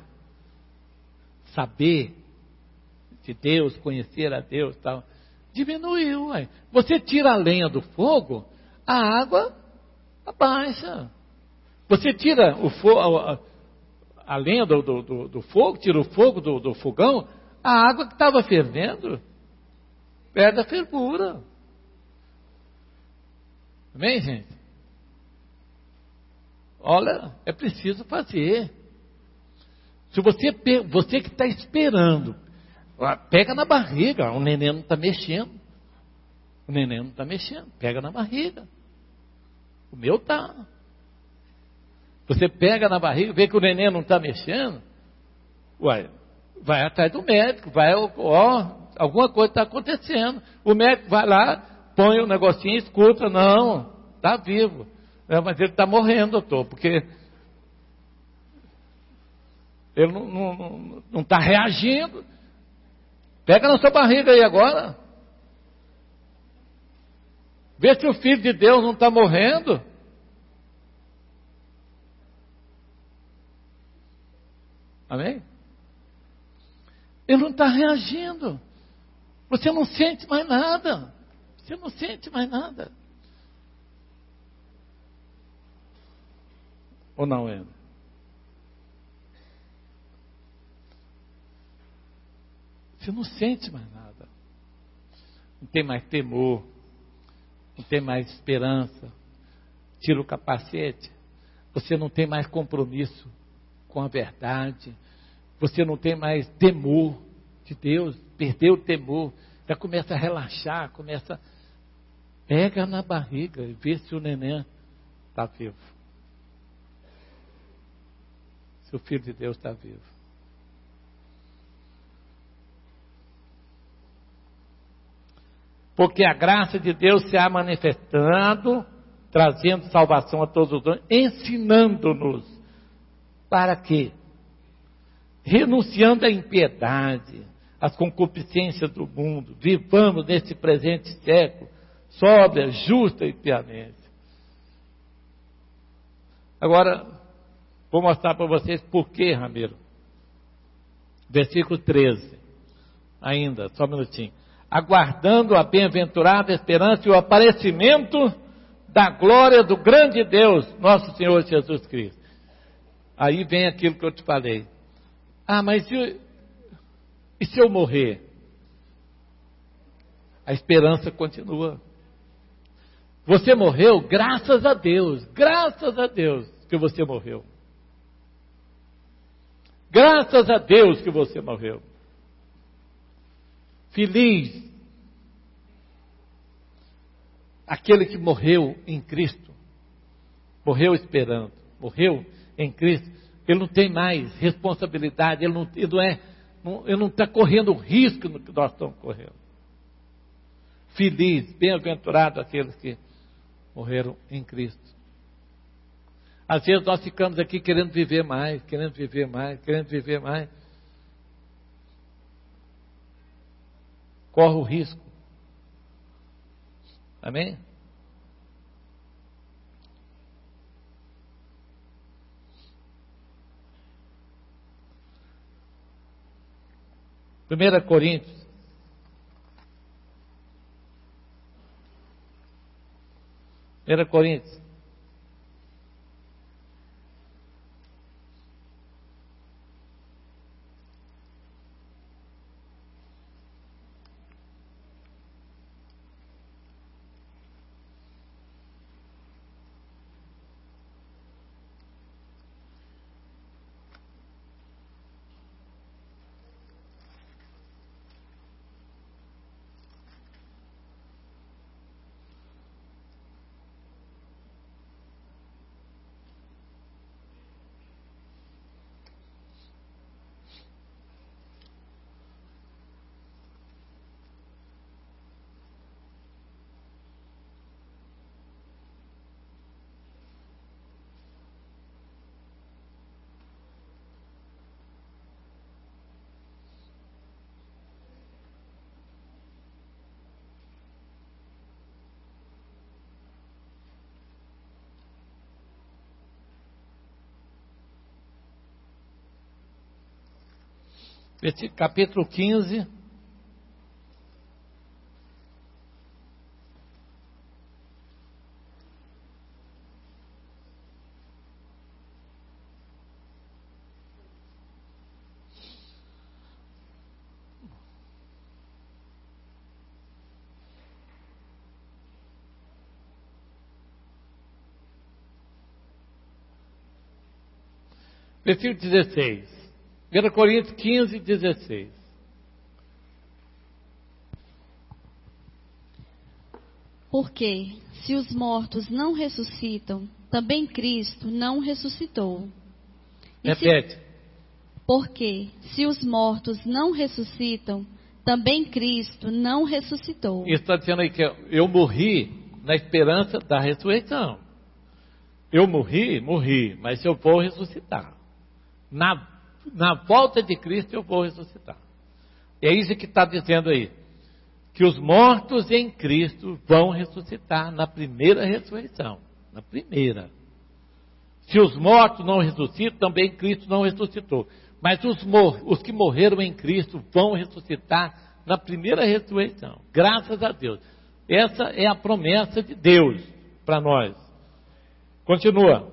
saber de Deus, conhecer a Deus e tal. Diminuiu, ué. Você tira a lenha do fogo, a água abaixa. Você tira o fogo, a, a lenha do, do, do fogo, tira o fogo do, do fogão, a água que estava fervendo perde a fervura. Amém, gente? Olha, é preciso fazer. Se você, você que está esperando, pega na barriga, o neném não está mexendo. O neném não está mexendo, pega na barriga. O meu está. Você pega na barriga, vê que o neném não está mexendo, uai, vai atrás do médico, vai, ó, alguma coisa está acontecendo. O médico vai lá, põe o um negocinho, escuta, não, está vivo. É, mas ele está morrendo, doutor, porque ele não está reagindo. Pega na sua barriga aí agora. Vê se o Filho de Deus não está morrendo. Amém? Ele não está reagindo. Você não sente mais nada. Você não sente mais nada. Ou não, é? Você não sente mais nada. Não tem mais temor. Não tem mais esperança. Tira o capacete. Você não tem mais compromisso com a verdade. Você não tem mais temor de Deus. Perdeu o temor. Já começa a relaxar. Começa. Pega na barriga e vê se o neném está vivo. Se o Filho de Deus está vivo. Porque a graça de Deus se há manifestado, trazendo salvação a todos os homens, ensinando-nos para quê? Renunciando à impiedade, às concupiscências do mundo, vivamos nesse presente século, sóbria, justa e piamente. Agora, vou mostrar para vocês por quê, Ramiro. Versículo treze, ainda, só um minutinho. Aguardando a bem-aventurada esperança e o aparecimento da glória do grande Deus, nosso Senhor Jesus Cristo. Aí vem aquilo que eu te falei. Ah, mas e, e se eu morrer? A esperança continua. Você morreu, graças a Deus, graças a Deus que você morreu. Graças a Deus que você morreu. Feliz aquele que morreu em Cristo, morreu esperando, morreu em Cristo. Ele não tem mais responsabilidade, ele não, ele não é, não, ele não está correndo o risco no que nós estamos correndo. Feliz, bem-aventurado aqueles que morreram em Cristo. Às vezes nós ficamos aqui querendo viver mais, querendo viver mais, querendo viver mais. Corre o risco. Amém? Primeira Coríntios. Primeira Coríntios. Capítulo quinze. Versículo dezesseis. primeira Coríntios quinze, dezesseis. Porque, se os mortos não ressuscitam, também Cristo não ressuscitou. E Repete. Se... Porque, se os mortos não ressuscitam, também Cristo não ressuscitou. Isso está dizendo aí que eu morri na esperança da ressurreição. Eu morri, morri, mas eu vou ressuscitar. Na Na volta de Cristo eu vou ressuscitar. É isso que está dizendo aí. Que os mortos em Cristo vão ressuscitar na primeira ressurreição. Na primeira. Se os mortos não ressuscitam, também Cristo não ressuscitou. Mas os, mor- os que morreram em Cristo vão ressuscitar na primeira ressurreição. Graças a Deus. Essa é a promessa de Deus para nós. Continua.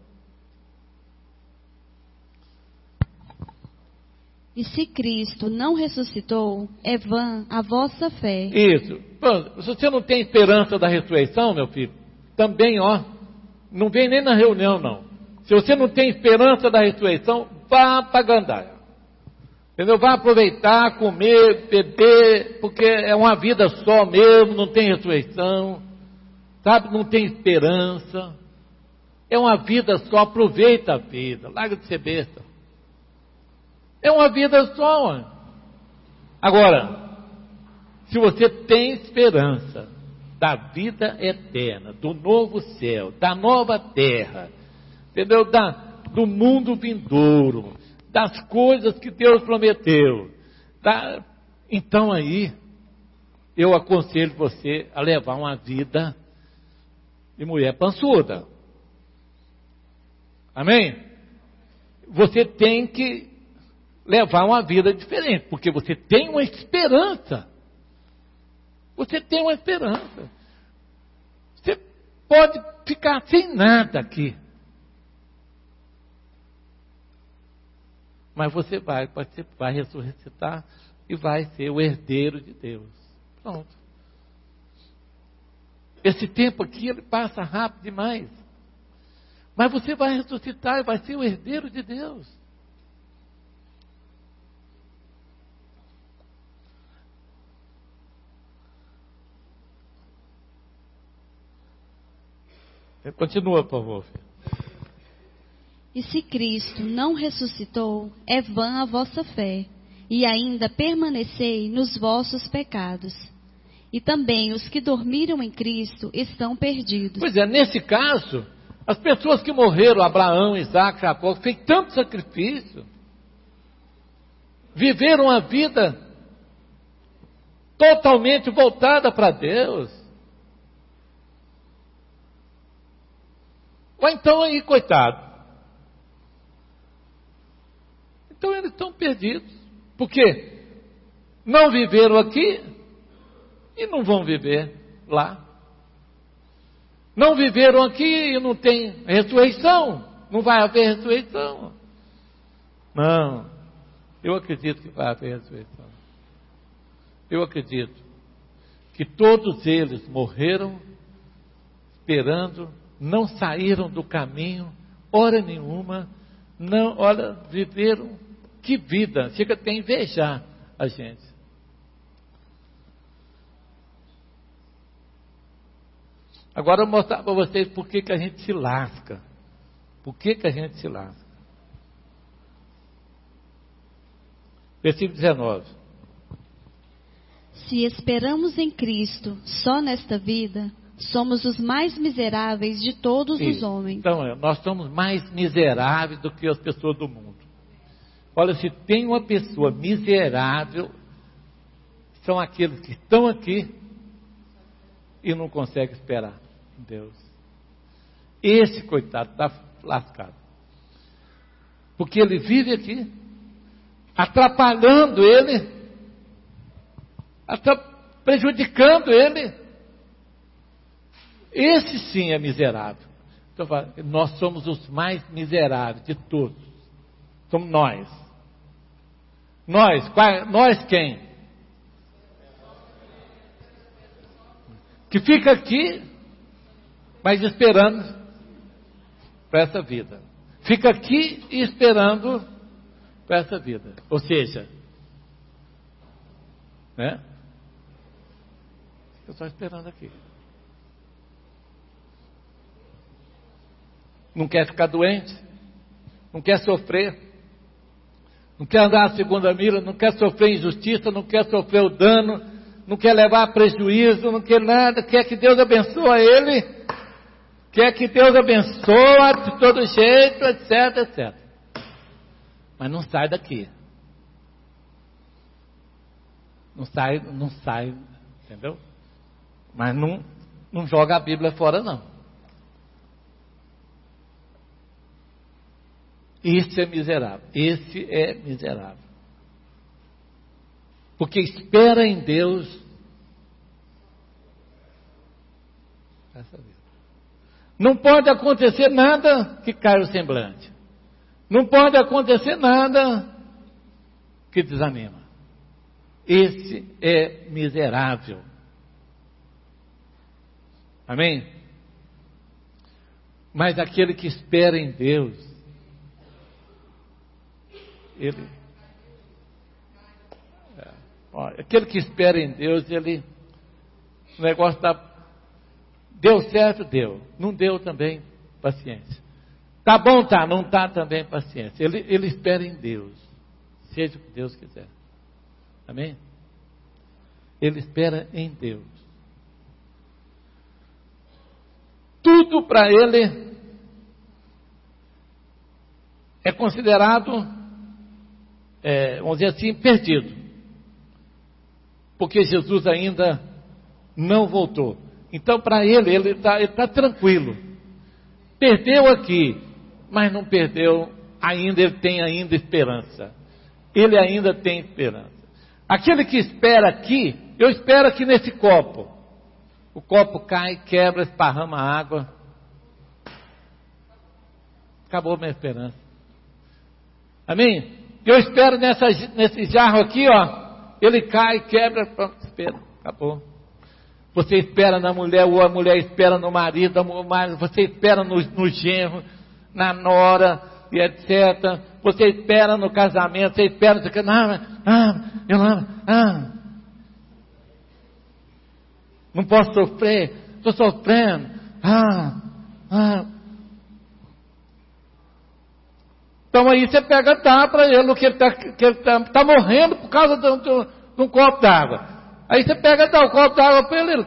E se Cristo não ressuscitou, é vã a vossa fé. Isso. Pô, se você não tem esperança da ressurreição, meu filho, também, ó, não vem nem na reunião, não. Se você não tem esperança da ressurreição, vá para a gandaia. Entendeu? Vá aproveitar, comer, beber, porque é uma vida só mesmo, não tem ressurreição, sabe? Não tem esperança. É uma vida só, aproveita a vida, larga de ser besta. É uma vida só. Mano. Agora, se você tem esperança da vida eterna, do novo céu, da nova terra, entendeu? Da, do mundo vindouro, das coisas que Deus prometeu, da, então aí, eu aconselho você a levar uma vida de mulher pançuda. Amém? Você tem que levar uma vida diferente, porque você tem uma esperança. Você tem uma esperança. Você pode ficar sem nada aqui. Mas você vai, você vai ressuscitar e vai ser o herdeiro de Deus. Pronto. Esse tempo aqui, ele passa rápido demais. Mas você vai ressuscitar e vai ser o herdeiro de Deus. Continua, por favor. E se Cristo não ressuscitou, é vã a vossa fé, e ainda permanecei nos vossos pecados. E também os que dormiram em Cristo estão perdidos. Pois é, nesse caso, as pessoas que morreram, Abraão, Isaac, Jacó, fez tanto sacrifício, viveram a vida totalmente voltada para Deus. Ou então aí, coitado. Então eles estão perdidos. Porque não viveram aqui e não vão viver lá. Não viveram aqui e não tem ressurreição. Não vai haver ressurreição. Não. Eu acredito que vai haver ressurreição. Eu acredito que todos eles morreram esperando, não saíram do caminho, hora nenhuma, não, olha, viveram, que vida, chega até a invejar a gente. Agora eu vou mostrar para vocês por que, que a gente se lasca. Por que, que a gente se lasca? Versículo dezenove. Se esperamos em Cristo só nesta vida, somos os mais miseráveis de todos Sim. os homens. Então, nós somos mais miseráveis do que as pessoas do mundo. Olha, se tem uma pessoa miserável, são aqueles que estão aqui e não conseguem esperar em Deus. Esse coitado está lascado. Porque ele vive aqui, atrapalhando ele, até prejudicando ele. Esse sim é miserável. Então, nós somos os mais miseráveis de todos. Somos nós. Nós, qual, nós quem? Que fica aqui, mas esperando para essa vida. Fica aqui e esperando para essa vida. Ou seja, né? Fica só esperando aqui. Não quer ficar doente, não quer sofrer, não quer andar a segunda mira, não quer sofrer injustiça, não quer sofrer o dano, não quer levar prejuízo, não quer nada, quer que Deus abençoe ele, quer que Deus abençoe de todo jeito, etc, etcétera. Mas não sai daqui. Não sai, não sai, entendeu? Mas não, não joga a Bíblia fora, não. Esse é miserável. Esse é miserável. Porque espera em Deus. Essa vida. Não pode acontecer nada que caia o semblante. Não pode acontecer nada que desanima. Esse é miserável. Amém? Mas aquele que espera em Deus, ele, é, ó, aquele que espera em Deus, ele, o negócio está, deu certo, deu, não deu também, paciência. Tá bom, tá, não tá também, paciência. Ele, ele espera em Deus, seja o que Deus quiser. Amém? Ele espera em Deus. Tudo para ele é considerado, é, vamos dizer assim, perdido. Porque Jesus ainda não voltou. Então, para ele, ele está ele tá tranquilo. Perdeu aqui, mas não perdeu ainda, ele tem ainda esperança. Ele ainda tem esperança. Aquele que espera aqui, eu espero aqui nesse copo. O copo cai, quebra, esparrama água. Acabou a minha esperança. Amém? Eu espero nessa, nesse jarro aqui, ó. Ele cai, quebra, pronto, espera. Acabou. Você espera na mulher, ou a mulher espera no marido, você espera no, no genro, na nora, e etcétera. Você espera no casamento, você espera, você não, ah, eu não, ah. Não posso sofrer, estou sofrendo, ah, ah. Então aí você pega, dá para ele, que ele está tá morrendo por causa de, de, de um copo d'água. Aí você pega, dá o copo d'água para ele, ele,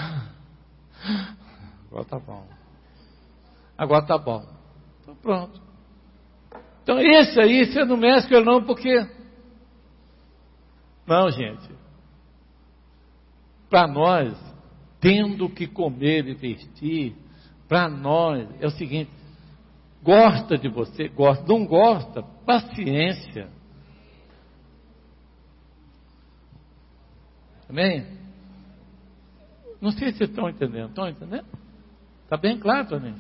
agora tá bom, agora tá bom, então pronto. Então esse aí, você não mexe com ele não, porque, não gente, para nós, tendo que comer e vestir, para nós é o seguinte, gosta de você, gosta, não gosta, paciência. Amém? Não sei se estão entendendo, estão entendendo? Está bem claro para mim.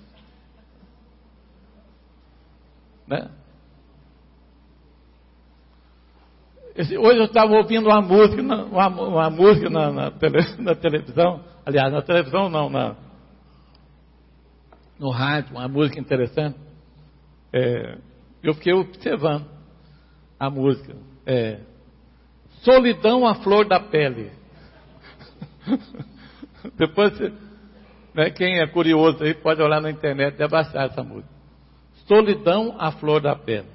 Né? Esse, hoje eu estava ouvindo uma música, uma, uma música na, na, tele, na televisão, aliás, na televisão não, na, no rádio, uma música interessante. É, eu fiquei observando a música. É, Solidão à flor da pele. Depois, né, quem é curioso aí pode olhar na internet e baixar essa música. Solidão à flor da pele.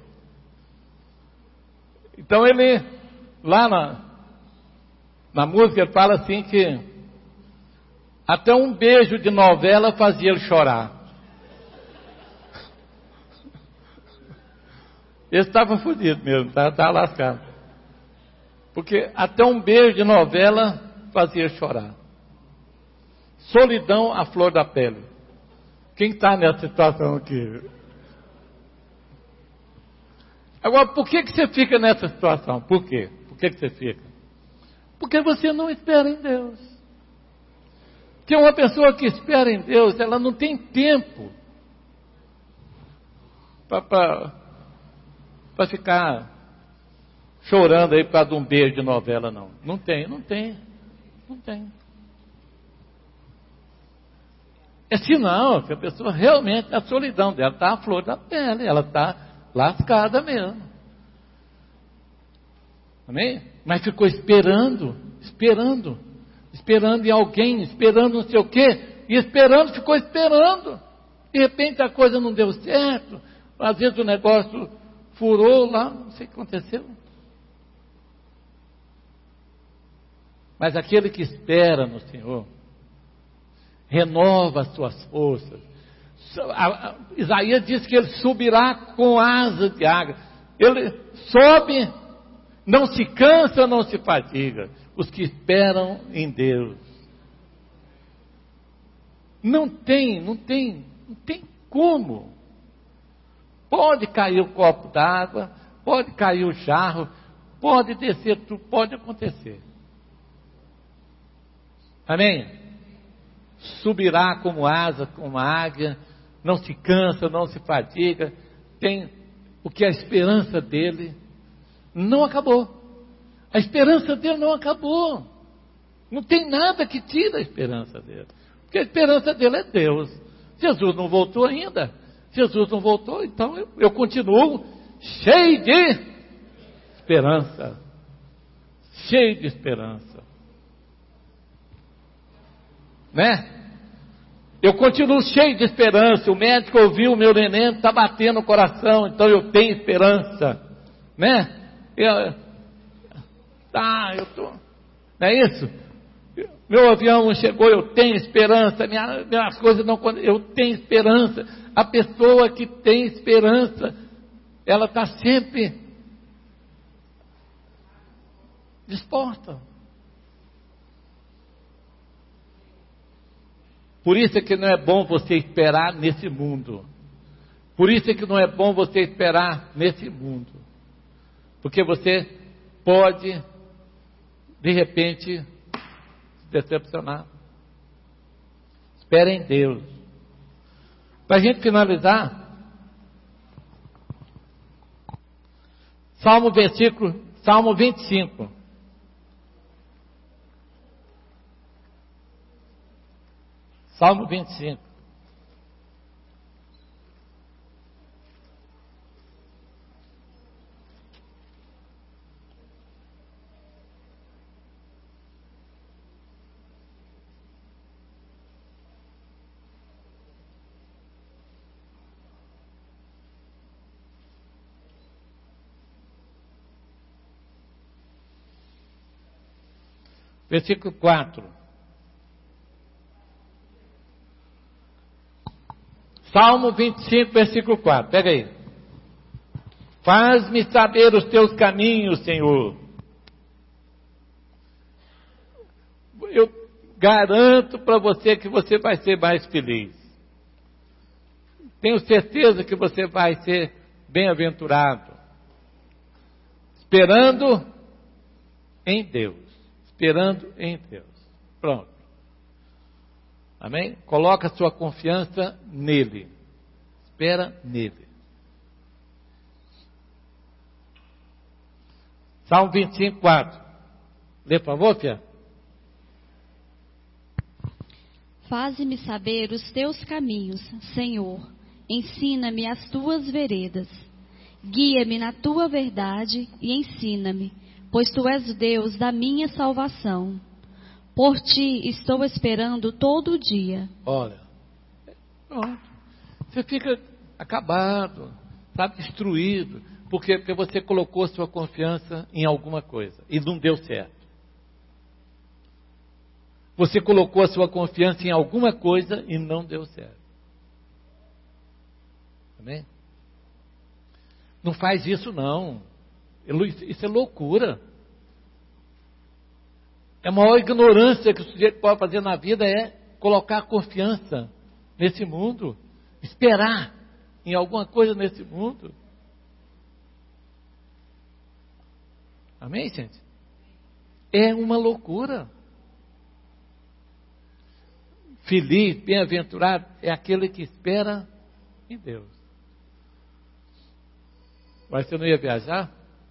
Então ele, lá na, na música, ele fala assim que até um beijo de novela fazia ele chorar. Ele estava fodido mesmo, estava lascado. Porque até um beijo de novela fazia chorar. Solidão à flor da pele. Quem está nessa situação aqui? Agora, por que, que você fica nessa situação? Por quê? Por que, que você fica? Porque você não espera em Deus. Porque uma pessoa que espera em Deus, ela não tem tempo para ficar chorando aí por causa de um beijo de novela, não. Não tem, não tem, não tem. É sinal que a pessoa realmente, a solidão dela está à flor da pele, ela está lascada mesmo. Amém? Mas ficou esperando, esperando, esperando em alguém, esperando não sei o quê, e esperando, ficou esperando. De repente a coisa não deu certo, às vezes o negócio furou lá, não sei o que aconteceu. Mas aquele que espera no Senhor, renova as suas forças. Isaías diz que ele subirá com asas de águia. Ele sobe, não se cansa, não se fadiga. Os que esperam em Deus. Não tem, não tem, não tem como. Pode cair o copo d'água, pode cair o jarro, pode descer, tudo pode acontecer. Amém? Subirá como asa, como águia, não se cansa, não se fadiga, tem o que a esperança dele não acabou. A esperança dele não acabou. Não tem nada que tire a esperança dele. Porque a esperança dele é Deus. Jesus não voltou ainda. Jesus não voltou, então eu, eu continuo cheio de esperança. Cheio de esperança. Né? Eu continuo cheio de esperança. O médico ouviu o meu neném, está batendo o coração, então eu tenho esperança. Né? Eu, tá, eu tô. Não é isso? Meu avião não chegou, eu tenho esperança. Minha, minhas coisas não. Eu tenho esperança. A pessoa que tem esperança, ela está sempre disposta. Por isso é que não é bom você esperar nesse mundo. Por isso é que não é bom você esperar nesse mundo. Porque você pode, de repente, se decepcionar. Espera em Deus. Para a gente finalizar, Salmo versículo, Salmo vinte e cinco. Salmo vinte e cinco. Versículo quatro. Salmo vinte e cinco, versículo quatro. Pega aí. Faz-me saber os teus caminhos, Senhor. Eu garanto para você que você vai ser mais feliz. Tenho certeza que você vai ser bem-aventurado. Esperando em Deus. Esperando em Deus. Pronto. Amém? Coloca sua confiança nele. Espera nele. Salmo vinte e cinco, quatro. Lê, por favor, Fia. Faze-me saber os teus caminhos, Senhor. Ensina-me as tuas veredas. Guia-me na tua verdade e ensina-me, pois tu és o Deus da minha salvação. Por ti estou esperando todo o dia. Olha, pronto. Você fica acabado, sabe, destruído, porque, porque você colocou sua confiança em alguma coisa e não deu certo. Você colocou a sua confiança em alguma coisa e não deu certo. Amém? Não faz isso não. Isso é loucura. A maior ignorância que o sujeito pode fazer na vida é colocar confiança nesse mundo, esperar em alguma coisa nesse mundo. Amém, gente? É uma loucura. Feliz, bem-aventurado é aquele que espera em Deus. Mas você não ia viajar?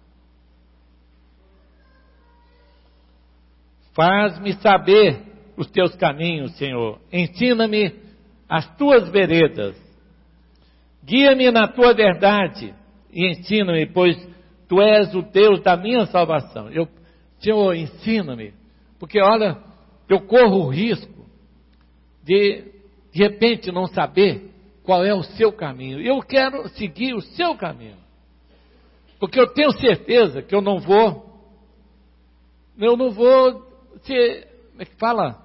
Faz-me saber os teus caminhos, Senhor. Ensina-me as tuas veredas. Guia-me na tua verdade e ensina-me, pois tu és o Deus da minha salvação. Eu, Senhor, ensina-me. Porque, olha, eu corro o risco de, de repente, não saber qual é o seu caminho. Eu quero seguir o seu caminho. Porque eu tenho certeza que eu não vou, eu não vou... Você, como é que fala?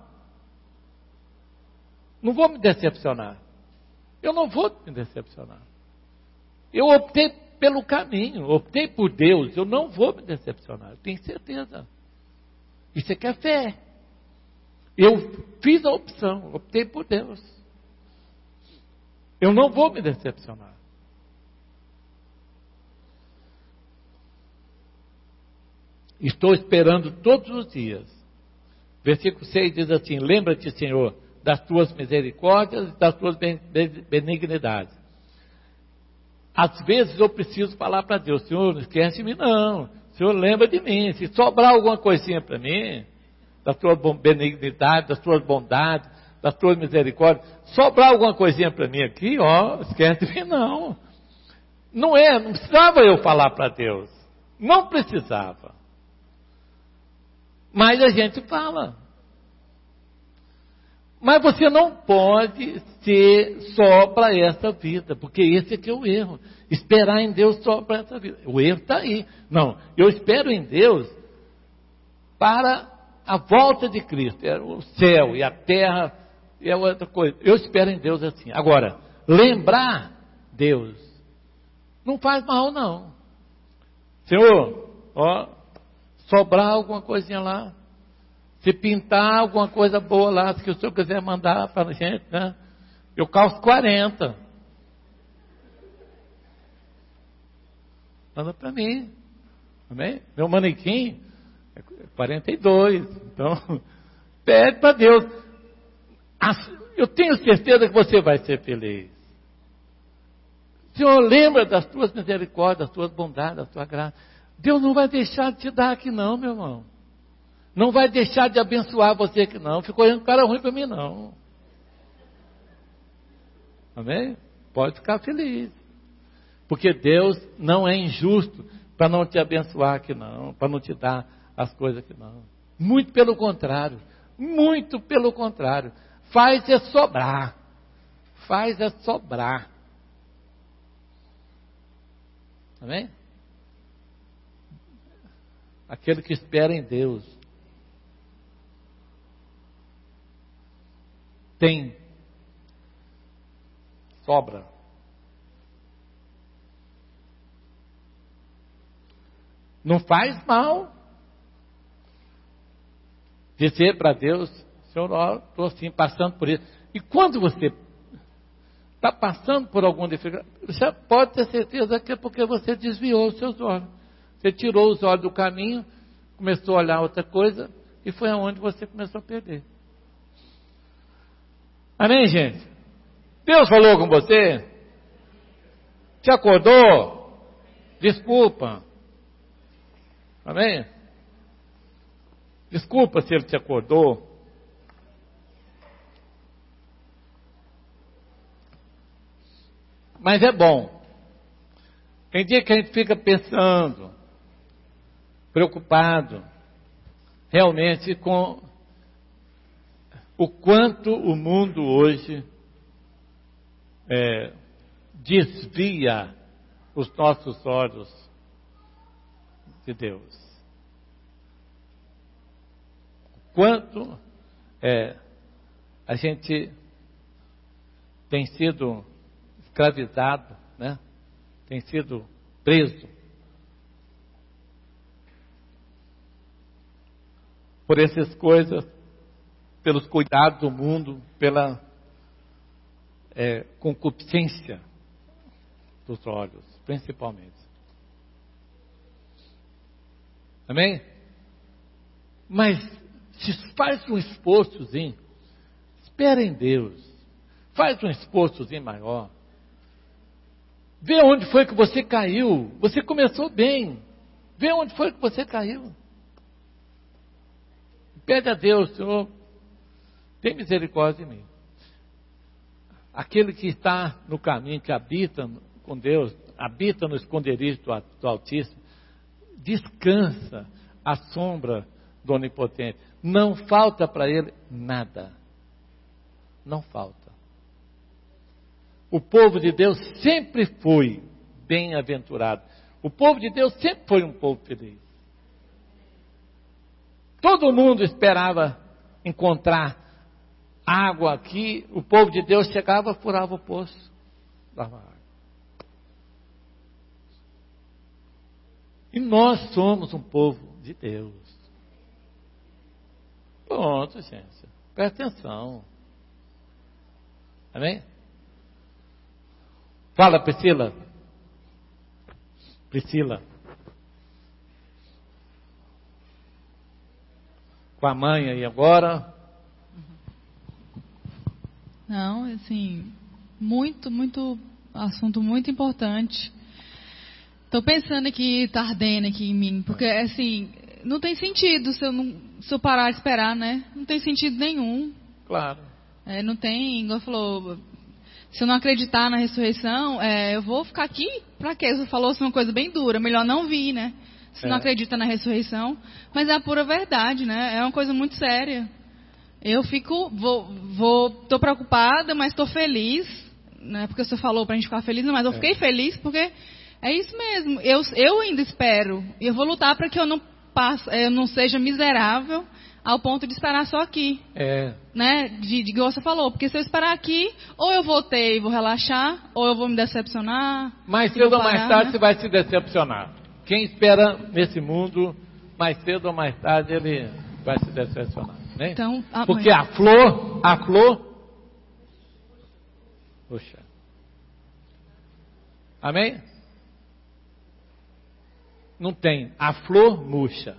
Não vou me decepcionar. Eu não vou me decepcionar. Eu optei pelo caminho, optei por Deus, eu não vou me decepcionar, eu tenho certeza. Isso é que é fé. Eu fiz a opção, optei por Deus. Eu não vou me decepcionar. Estou esperando todos os dias. Versículo seis diz assim: lembra-te, Senhor, das tuas misericórdias e das tuas benignidades. Às vezes eu preciso falar para Deus: Senhor, não esquece de mim não. Senhor, lembra de mim. Se sobrar alguma coisinha para mim, da tua benignidade, das tuas bondades, das tuas misericórdias, sobrar alguma coisinha para mim aqui, ó, esquece de mim não. Não é, não precisava eu falar para Deus. Não precisava. Mas a gente fala. Mas você não pode ser só para essa vida, porque esse é que é o erro. Esperar em Deus só para essa vida. O erro está aí. Não, eu espero em Deus para a volta de Cristo. É o céu e a terra e a outra coisa. Eu espero em Deus assim. Agora, lembrar Deus não faz mal não. Senhor, ó, sobrar alguma coisinha lá, se pintar alguma coisa boa lá, se o senhor quiser mandar para a gente, né? Eu calço quarenta. Manda para mim. Amém? Meu manequim é quarenta e dois. Então, pede para Deus. Eu tenho certeza que você vai ser feliz. Senhor, lembra das tuas misericórdias, das tuas bondades, da tua graça. Deus não vai deixar de te dar aqui não, meu irmão. Não vai deixar de abençoar você aqui não. Ficou olhando cara ruim para mim não. Amém? Pode ficar feliz. Porque Deus não é injusto para não te abençoar aqui não. Para não te dar as coisas aqui não. Muito pelo contrário. Muito pelo contrário. Faz é sobrar. Faz é sobrar. Amém? Aquele que espera em Deus tem sobra. Não faz mal dizer para Deus: Senhor, estou assim, passando por isso. E quando você está passando por alguma dificuldade, você pode ter certeza que é porque você desviou os seus olhos. Você tirou os olhos do caminho, começou a olhar outra coisa, e foi aonde você começou a perder. Amém, gente? Deus falou com você? Te acordou? Desculpa. Amém? Desculpa se ele te acordou. Mas é bom. Tem dia que a gente fica pensando, preocupado, realmente com o quanto o mundo hoje é, desvia os nossos olhos de Deus. Quanto é, a gente tem sido escravizado, né? Tem sido preso por essas coisas, pelos cuidados do mundo, pela é, concupiscência dos olhos, principalmente. Amém? Mas se faz um esforçozinho, espera em Deus, faz um esforçozinho maior. Vê onde foi que você caiu. Você começou bem. Vê onde foi que você caiu. Pede a Deus: Senhor, tem misericórdia de mim. Aquele que está no caminho, que habita com Deus, habita no esconderijo do, do Altíssimo, descansa à sombra do Onipotente. Não falta para ele nada. Não falta. O povo de Deus sempre foi bem-aventurado. O povo de Deus sempre foi um povo feliz. Todo mundo esperava encontrar água aqui. O povo de Deus chegava, furava o poço, dava água. E nós somos um povo de Deus. Pronto, gente. Presta atenção. Amém? Fala, Priscila. Priscila. com a mãe aí agora. Não, assim, muito, muito, assunto muito importante. Estou pensando aqui, tá ardendo aqui em mim, porque assim, não tem sentido se eu, não, se eu parar de esperar, né? Não tem sentido nenhum. Claro. É, não tem, igual falou, se eu não acreditar na ressurreição, é, eu vou ficar aqui, pra quê? Você falou assim, uma coisa bem dura, melhor não vir, né? Se É. não acredita na ressurreição, mas é a pura verdade, né? É uma coisa muito séria. Eu fico, vou, vou, tô preocupada, mas estou feliz, né? Porque você falou pra gente ficar feliz, mas eu fiquei É. feliz porque é isso mesmo. Eu, eu ainda espero, e eu vou lutar para que eu não passe, eu não seja miserável ao ponto de esperar só aqui, É. né? De, de que você falou, porque se eu esperar aqui, ou eu vou ter e vou relaxar, ou eu vou me decepcionar. Mais e cedo vou ou mais parar, tarde né? você vai se decepcionar. Quem espera nesse mundo, mais cedo ou mais tarde ele vai se decepcionar. Né? Então, a- Porque a flor, a flor, puxa, amém? Não tem, a flor murcha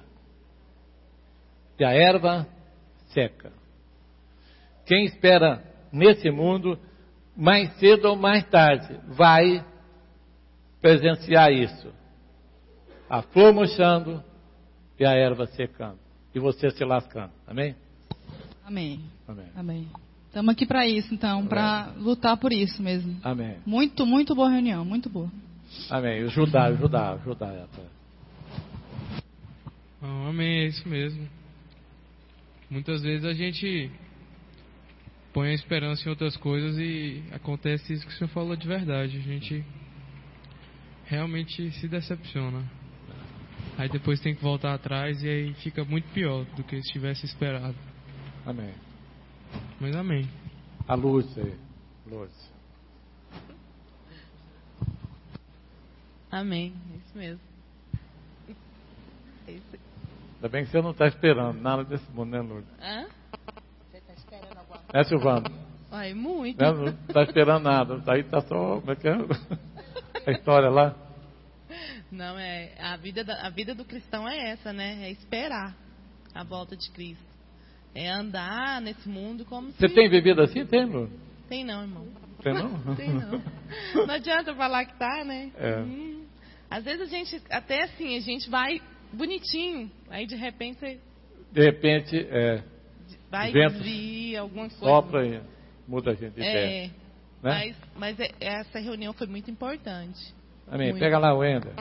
e a erva seca. Quem espera nesse mundo, mais cedo ou mais tarde, vai presenciar isso. A flor murchando e a erva secando. E você se lascando. Amém? Amém. Amém. Amém. Estamos aqui para isso, então, para lutar por isso mesmo. Amém. Muito, muito boa reunião, muito boa. Amém. O Judá, o Judá, o Judá. É, Não, amém, é isso mesmo. Muitas vezes a gente põe a esperança em outras coisas e acontece isso que o senhor falou de verdade. A gente realmente se decepciona. Aí depois tem que voltar atrás e aí fica muito pior do que se tivesse esperado. Amém. Mas amém. A luz aí. Luz. Amém, é isso mesmo. É isso. Ainda bem que você não está esperando nada desse mundo, né, Lourdes? Hã? Você está esperando alguma coisa? É, Silvano? Ai, muito. Né? Não está esperando nada. Aí está só. Como é que é? A história lá. Não, é, a vida, da, a vida do cristão é essa, né? É esperar a volta de Cristo. É andar nesse mundo como Você se... tem vivido assim? Tem, Lourdes? Tem não, irmão. Tem não? Tem não. Não adianta falar que tá, né? É. Hum. Às vezes a gente, até assim, a gente vai bonitinho, aí de repente você De repente, é, vai vento desvia alguma coisa. sopra e muda a gente de É, pé. Né? mas, mas é- essa reunião foi muito importante. Amém. Muito. Pega lá o Ender.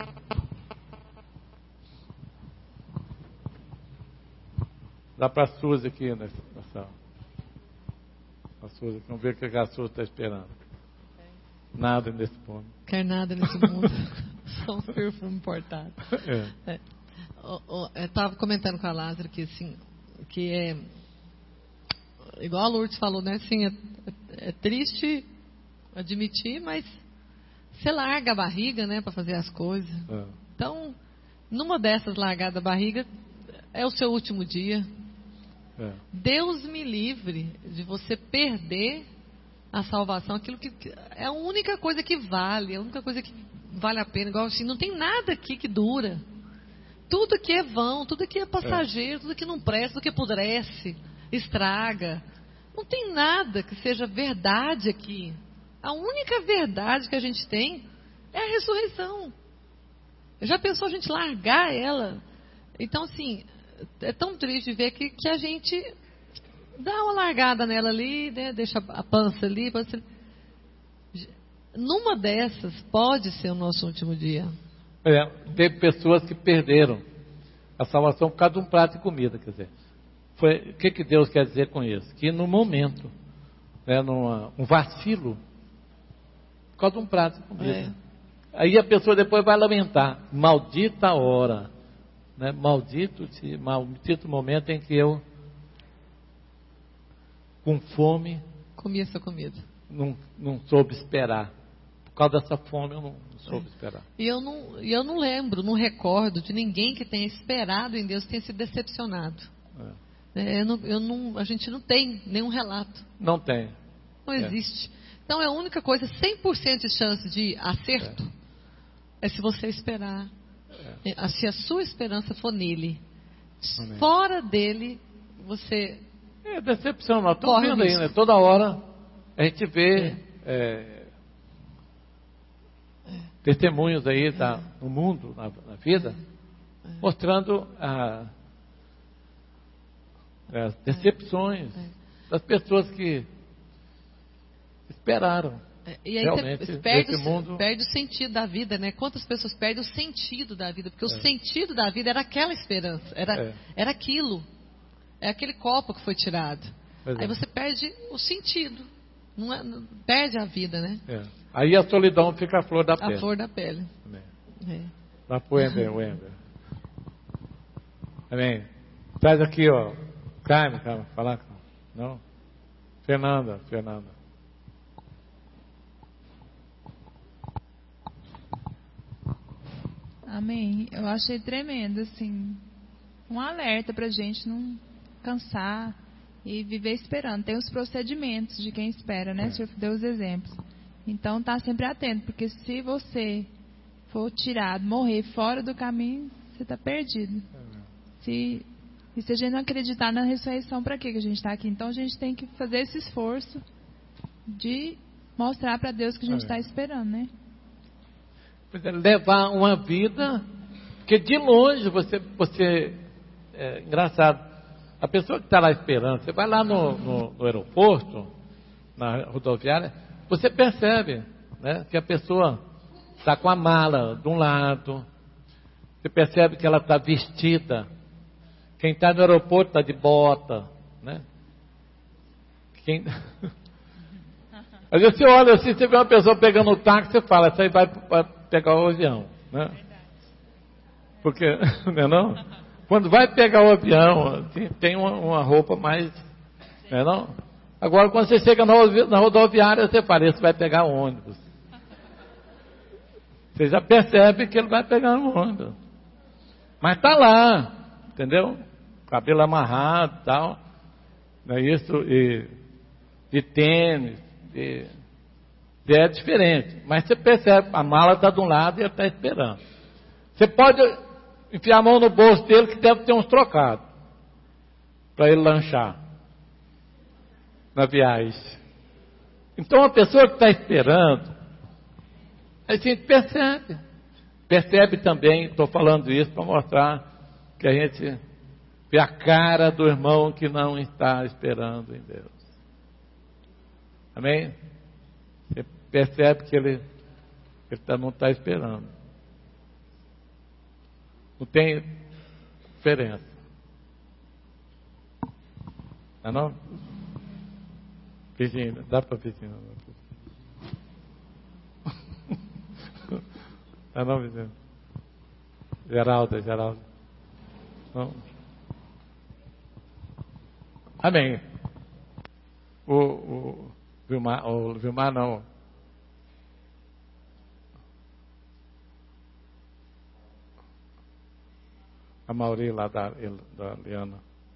Dá para a Suzy aqui nessa situação. A Suzy, vamos ver o que a Suzy está esperando. Nada nesse ponto. Quer nada nesse mundo. Só um perfume importado. É. É. O- o- Eu estava comentando com a Lázaro que, assim, que é igual a Lourdes falou, né? Assim, é, é triste admitir, mas você larga a barriga, né, para fazer as coisas. É. Então, numa dessas largadas a barriga, é o seu último dia. É. Deus me livre de você perder a salvação, aquilo que que é a única coisa que vale, a única coisa que vale a pena. Igual assim, não tem nada aqui que dura. Tudo aqui é vão, tudo aqui é passageiro, tudo aqui não presta, tudo que apodrece, estraga. Não tem nada que seja verdade aqui. A única verdade que a gente tem é a ressurreição. Já pensou a gente largar ela? Então, assim, é tão triste ver que, que a gente dá uma largada nela ali, né? Deixa a pança ali. Pança... Numa dessas, pode ser o nosso último dia. É, teve pessoas que perderam a salvação por causa de um prato de comida, quer dizer. Foi, o que, que Deus quer dizer com isso? Que no momento, né, numa, um vacilo, por causa de um prato de comida. É. Aí a pessoa depois vai lamentar, maldita a hora, né, maldito, de, maldito momento em que eu, com fome, Comi essa comida. não, não soube esperar. Por causa dessa fome eu não, não soube esperar. E eu não, e eu não lembro, não recordo de ninguém que tenha esperado em Deus tenha sido decepcionado. É. É, eu não, eu não, a gente não tem nenhum relato. Não tem. Não É. existe. Então é a única coisa, cem por cento de chance de acerto, é, se você esperar. É, se a sua esperança for nele. Amém. Fora dele, você... É decepção, nós estamos Corre vendo aí, risco. né? Toda hora a gente vê é, testemunhos aí da, no mundo, na, na vida, mostrando a, as decepções das pessoas que esperaram. E aí realmente, você perde, nesse o, mundo... perde o sentido da vida, né? Quantas pessoas perdem o sentido da vida? Porque o É. sentido da vida era aquela esperança, era, É. era aquilo. É aquele copo que foi tirado. Pois é. Aí você perde o sentido. Não é, não- perde a vida, né? É. Aí a solidão fica a flor da pele. A flor da pele. Amém. É. Dá pro Wender, Wender. Amém. Traz aqui, ó. Carmen, calma, falar. Não? Fernanda, Fernanda. Amém. Eu achei tremendo, assim, um alerta pra gente não cansar e viver esperando. Tem os procedimentos de quem espera, né? O Senhor deu os exemplos. Então, tá sempre atento, porque se você for tirado, morrer fora do caminho, você tá perdido. Se, e se a gente não acreditar na ressurreição, para que que a gente está aqui? Então, a gente tem que fazer esse esforço de mostrar para Deus que a gente está esperando, né? Pois é, levar uma vida, porque de longe você, você é engraçado, a pessoa que está lá esperando, você vai lá no, no, no aeroporto, na rodoviária, você percebe, né, que a pessoa está com a mala de um lado, você percebe que ela está vestida, quem está no aeroporto está de bota, né? Quem... Às vezes você olha assim, você vê uma pessoa pegando o táxi, você fala, essa aí vai pegar o avião, né? Porque, não é não? Quando vai pegar o avião, assim, tem uma, uma roupa mais, não é não? Agora, quando você chega na, na rodoviária, você fala, esse vai pegar o ônibus. Você já percebe que ele vai pegar o ônibus. Mas está lá, entendeu? Cabelo amarrado e tal, não é isso? E, de tênis, de... é diferente, mas você percebe, a mala está de um lado e ele está esperando. Você pode enfiar a mão no bolso dele que deve ter uns trocados para ele lanchar na viagem. Então a pessoa que está esperando, a gente percebe, percebe também, estou falando isso para mostrar que a gente vê a cara do irmão que não está esperando em Deus. Amém? Você percebe que ele, ele tá, não está esperando. Não tem diferença. Não é não? Virgínia, dá para Virgínia. Não é não, Virgínia? Geralda, Geralda. Não. Amém. O... o Vilmar, o Vilmar não. A Mauri lá da, da Liana.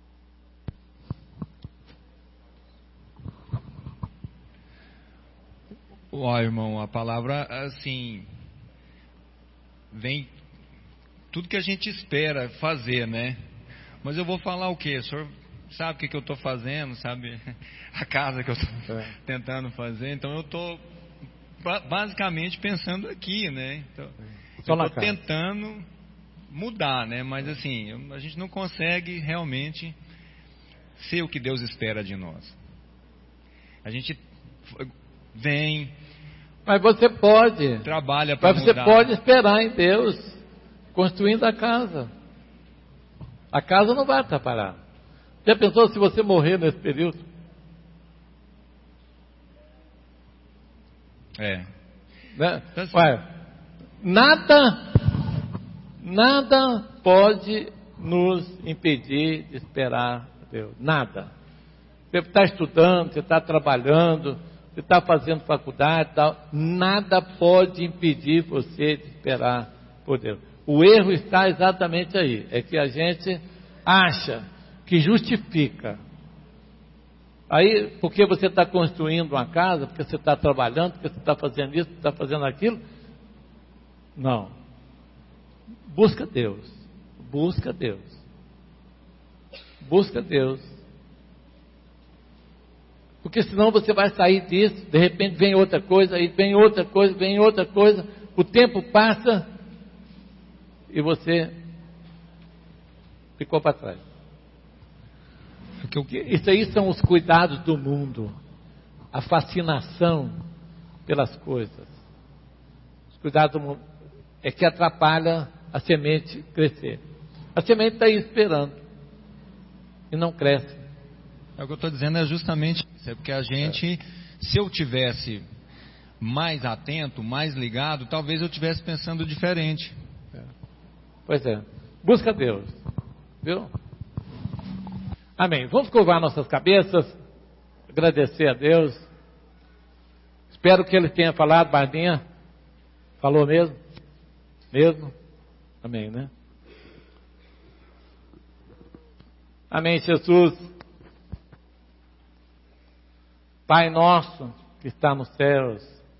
Ó, irmão, a palavra, assim, vem tudo que a gente espera fazer, né? Mas eu vou falar o quê? O senhor sabe o que, que eu estou fazendo, sabe? A casa que eu estou é. tentando fazer. Então eu estou basicamente pensando aqui, né? Então, eu estou tentando mudar, né? Mas assim, a gente não consegue realmente ser o que Deus espera de nós. A gente vem, mas você pode, trabalha para mas mudar. Você pode esperar em Deus, construindo a casa. A casa não vai atrapalhar. Já pensou se você morrer nesse período? É. Né? Ué, nada, nada pode nos impedir de esperar Deus. Nada. Você está estudando, você está trabalhando, você está fazendo faculdade e tal. Nada pode impedir você de esperar por Deus. O erro está exatamente aí. É que a gente acha que justifica. Aí, porque você está construindo uma casa, porque você está trabalhando, porque você está fazendo isso, está fazendo aquilo. Não. Busca Deus. Busca Deus. Busca Deus. Porque senão você vai sair disso, de repente vem outra coisa, aí vem outra coisa, vem outra coisa, o tempo passa e você ficou para trás. Isso aí são os cuidados do mundo, a fascinação pelas coisas. Os cuidados do mundo é que atrapalha a semente crescer. A semente está aí esperando e não cresce. É o que eu estou dizendo, é justamente isso, é porque a gente, é. se eu tivesse mais atento, mais ligado, talvez eu estivesse pensando diferente. É. Pois é, busca Deus, viu? Amém. Vamos curvar nossas cabeças, agradecer a Deus. Espero que Ele tenha falado, Bardinha. Falou mesmo? Mesmo? Amém, né? Amém, Jesus. Pai nosso que está nos céus,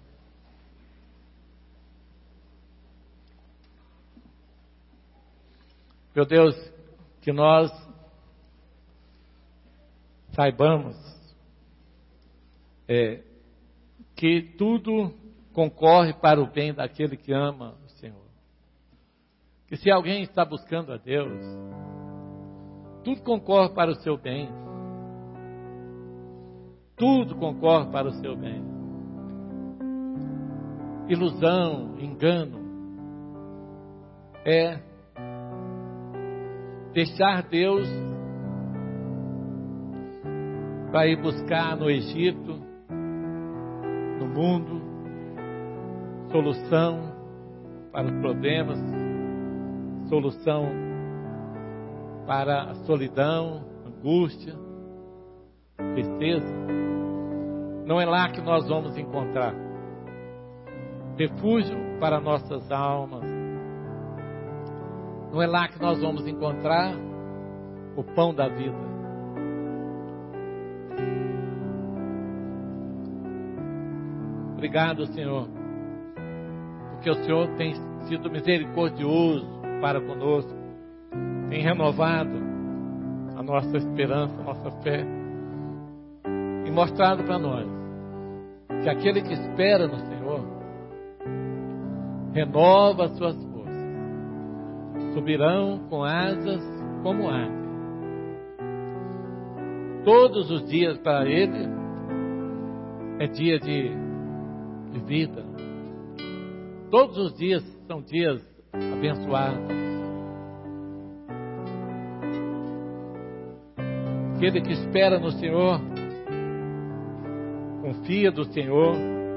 meu Deus, que nós saibamos é, que tudo concorre para o bem daquele que ama o Senhor. Que se alguém está buscando a Deus, tudo concorre para o seu bem. Tudo concorre para o seu bem. Ilusão, engano, é deixar Deus para ir buscar no Egito, no mundo, solução para os problemas, solução para a solidão, angústia, tristeza. Não é lá que nós vamos encontrar refúgio para nossas almas. Não é lá que nós vamos encontrar o pão da vida. Obrigado, Senhor, porque o Senhor tem sido misericordioso para conosco, tem renovado a nossa esperança, a nossa fé, e mostrado para nós que aquele que espera no Senhor renova as suas forças, subirão com asas como águia. Todos os dias para Ele é dia de, de vida. Todos os dias são dias abençoados. Aquele que espera no Senhor, confia do Senhor,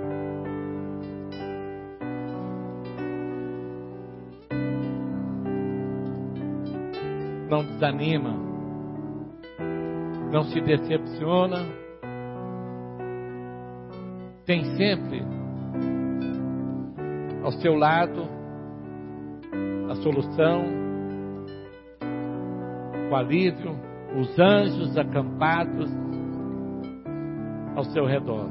não desanima, não se decepciona, tem sempre ao seu lado a solução, o alívio, os anjos acampados ao seu redor.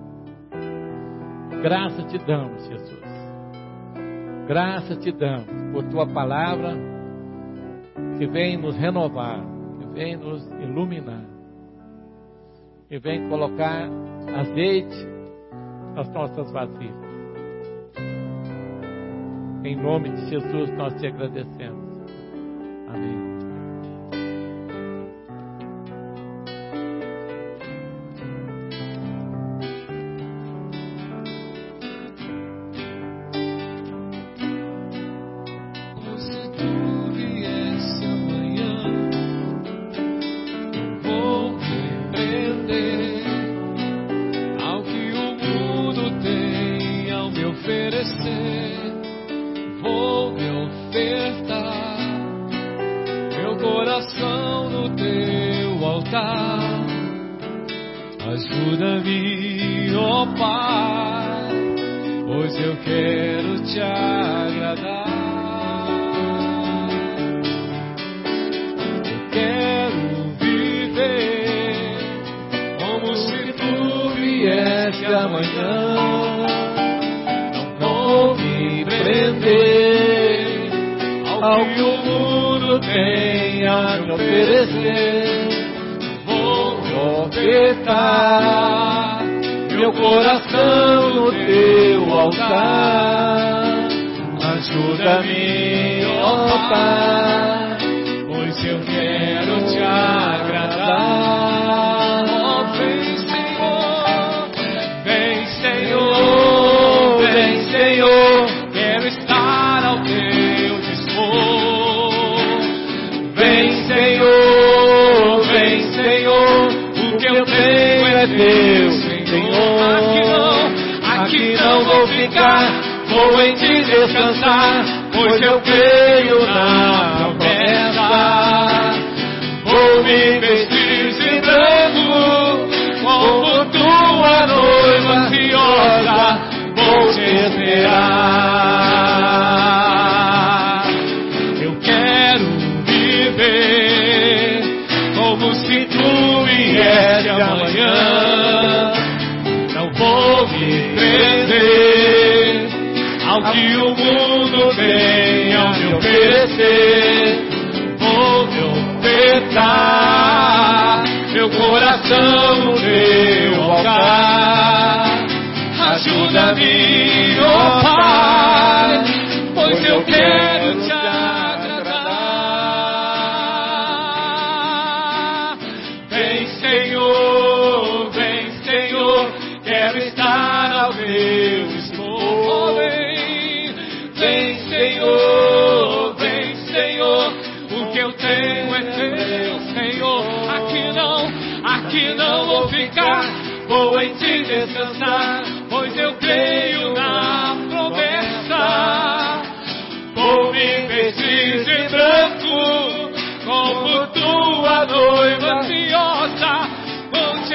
Graça te damos, Jesus. Graça te damos por tua palavra que vem nos renovar, que vem nos iluminar, que vem colocar azeite nas nossas vasilhas. Em nome de Jesus nós te agradecemos. Amém. Ajuda-me, ó Pai, pois eu quero te agradar. Eu quero viver como se tu viesse amanhã. Não vou me prender ao que o mundo tem a me oferecer. Vou ofertar meu coração no teu altar. Ajuda-me, ó Pai, pois eu quero te agradar. Oh, vem, Senhor, vem, Senhor, vem, Senhor, quero estar ao teu dispor. Vem, Senhor, vem, Senhor, o que eu tenho é teu, Senhor. Aqui não, aqui não vou ficar, vou em ti descansar, pois eu creio na promessa. Vou me vestir de branco, como tua noiva ansiosa, vou te esperar. Eu quero viver como se tu viesse amanhã. Não vou me prender ao que o mundo tem a me oferecer. Vou me ofertar meu coração no teu altar. Ajuda-me, ó Pai, pois eu quero te agradar. Vem, Senhor, vem, Senhor, quero estar ao teu dispor. Vem, Senhor, vem, Senhor, o que eu tenho é teu, Senhor. Aqui não, aqui não vou ficar, vou em ti descansar, pois eu creio na promessa. Vou me vestir de branco, como tua noiva ansiosa, vou te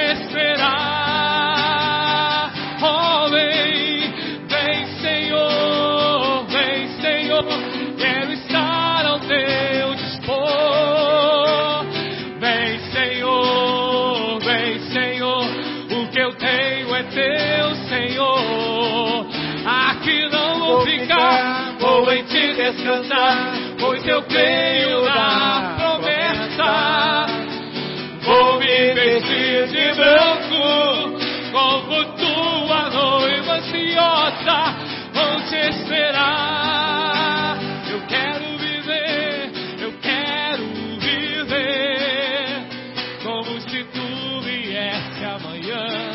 esperar. Oh, vem, vem, Senhor, vem, Senhor, quero estar ao teu dispor. Vem, Senhor, vem, Senhor, o que eu tenho é teu, Senhor. Aqui não vou ficar, vou em ti descansar, pois eu creio na promessa. Vou me vestir de branco, como tua noiva ansiosa, vou te esperar. Eu quero viver, eu quero viver como se tu viesse amanhã.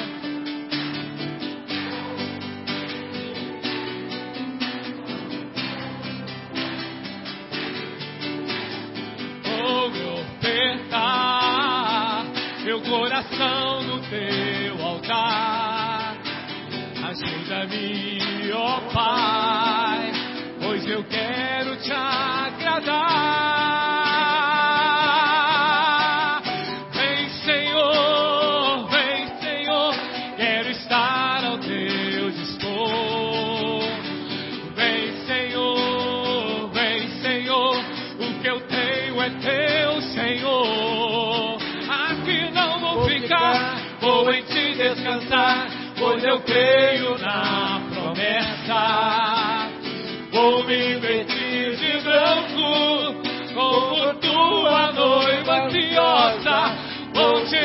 Vou me ofertar meu coração no teu altar. Ajuda-me, ó Pai, pois eu quero te agradar. Vem, Senhor, vem, Senhor, quero estar ao teu dispor. Vem, Senhor, vem, Senhor, o que eu tenho é teu, Senhor. Aqui não vou ficar, vou em ti descansar, pois eu creio na promessa. Vou me vestir de branco, como tua noiva ansiosa, vou te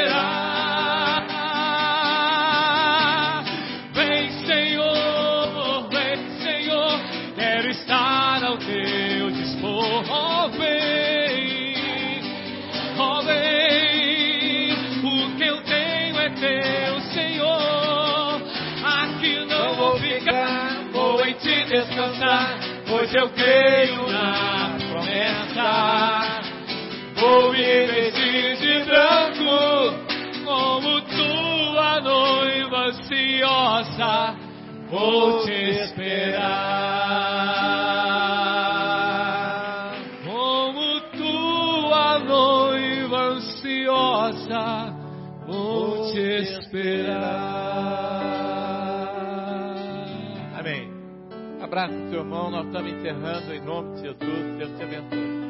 esperar. Vem, Senhor, vem, Senhor, quero estar ao teu dispor. Oh, vem, oh, vem, o que eu tenho é teu, Senhor. Aqui não vou ficar, vou em ti descansar, pois eu creio na promessa. Vou me vestir de branco, como tua noiva ansiosa, vou te esperar. Como tua noiva ansiosa, vou te esperar. Amém. Abraça o seu irmão, nós estamos encerrando em nome de Jesus. Deus te abençoe.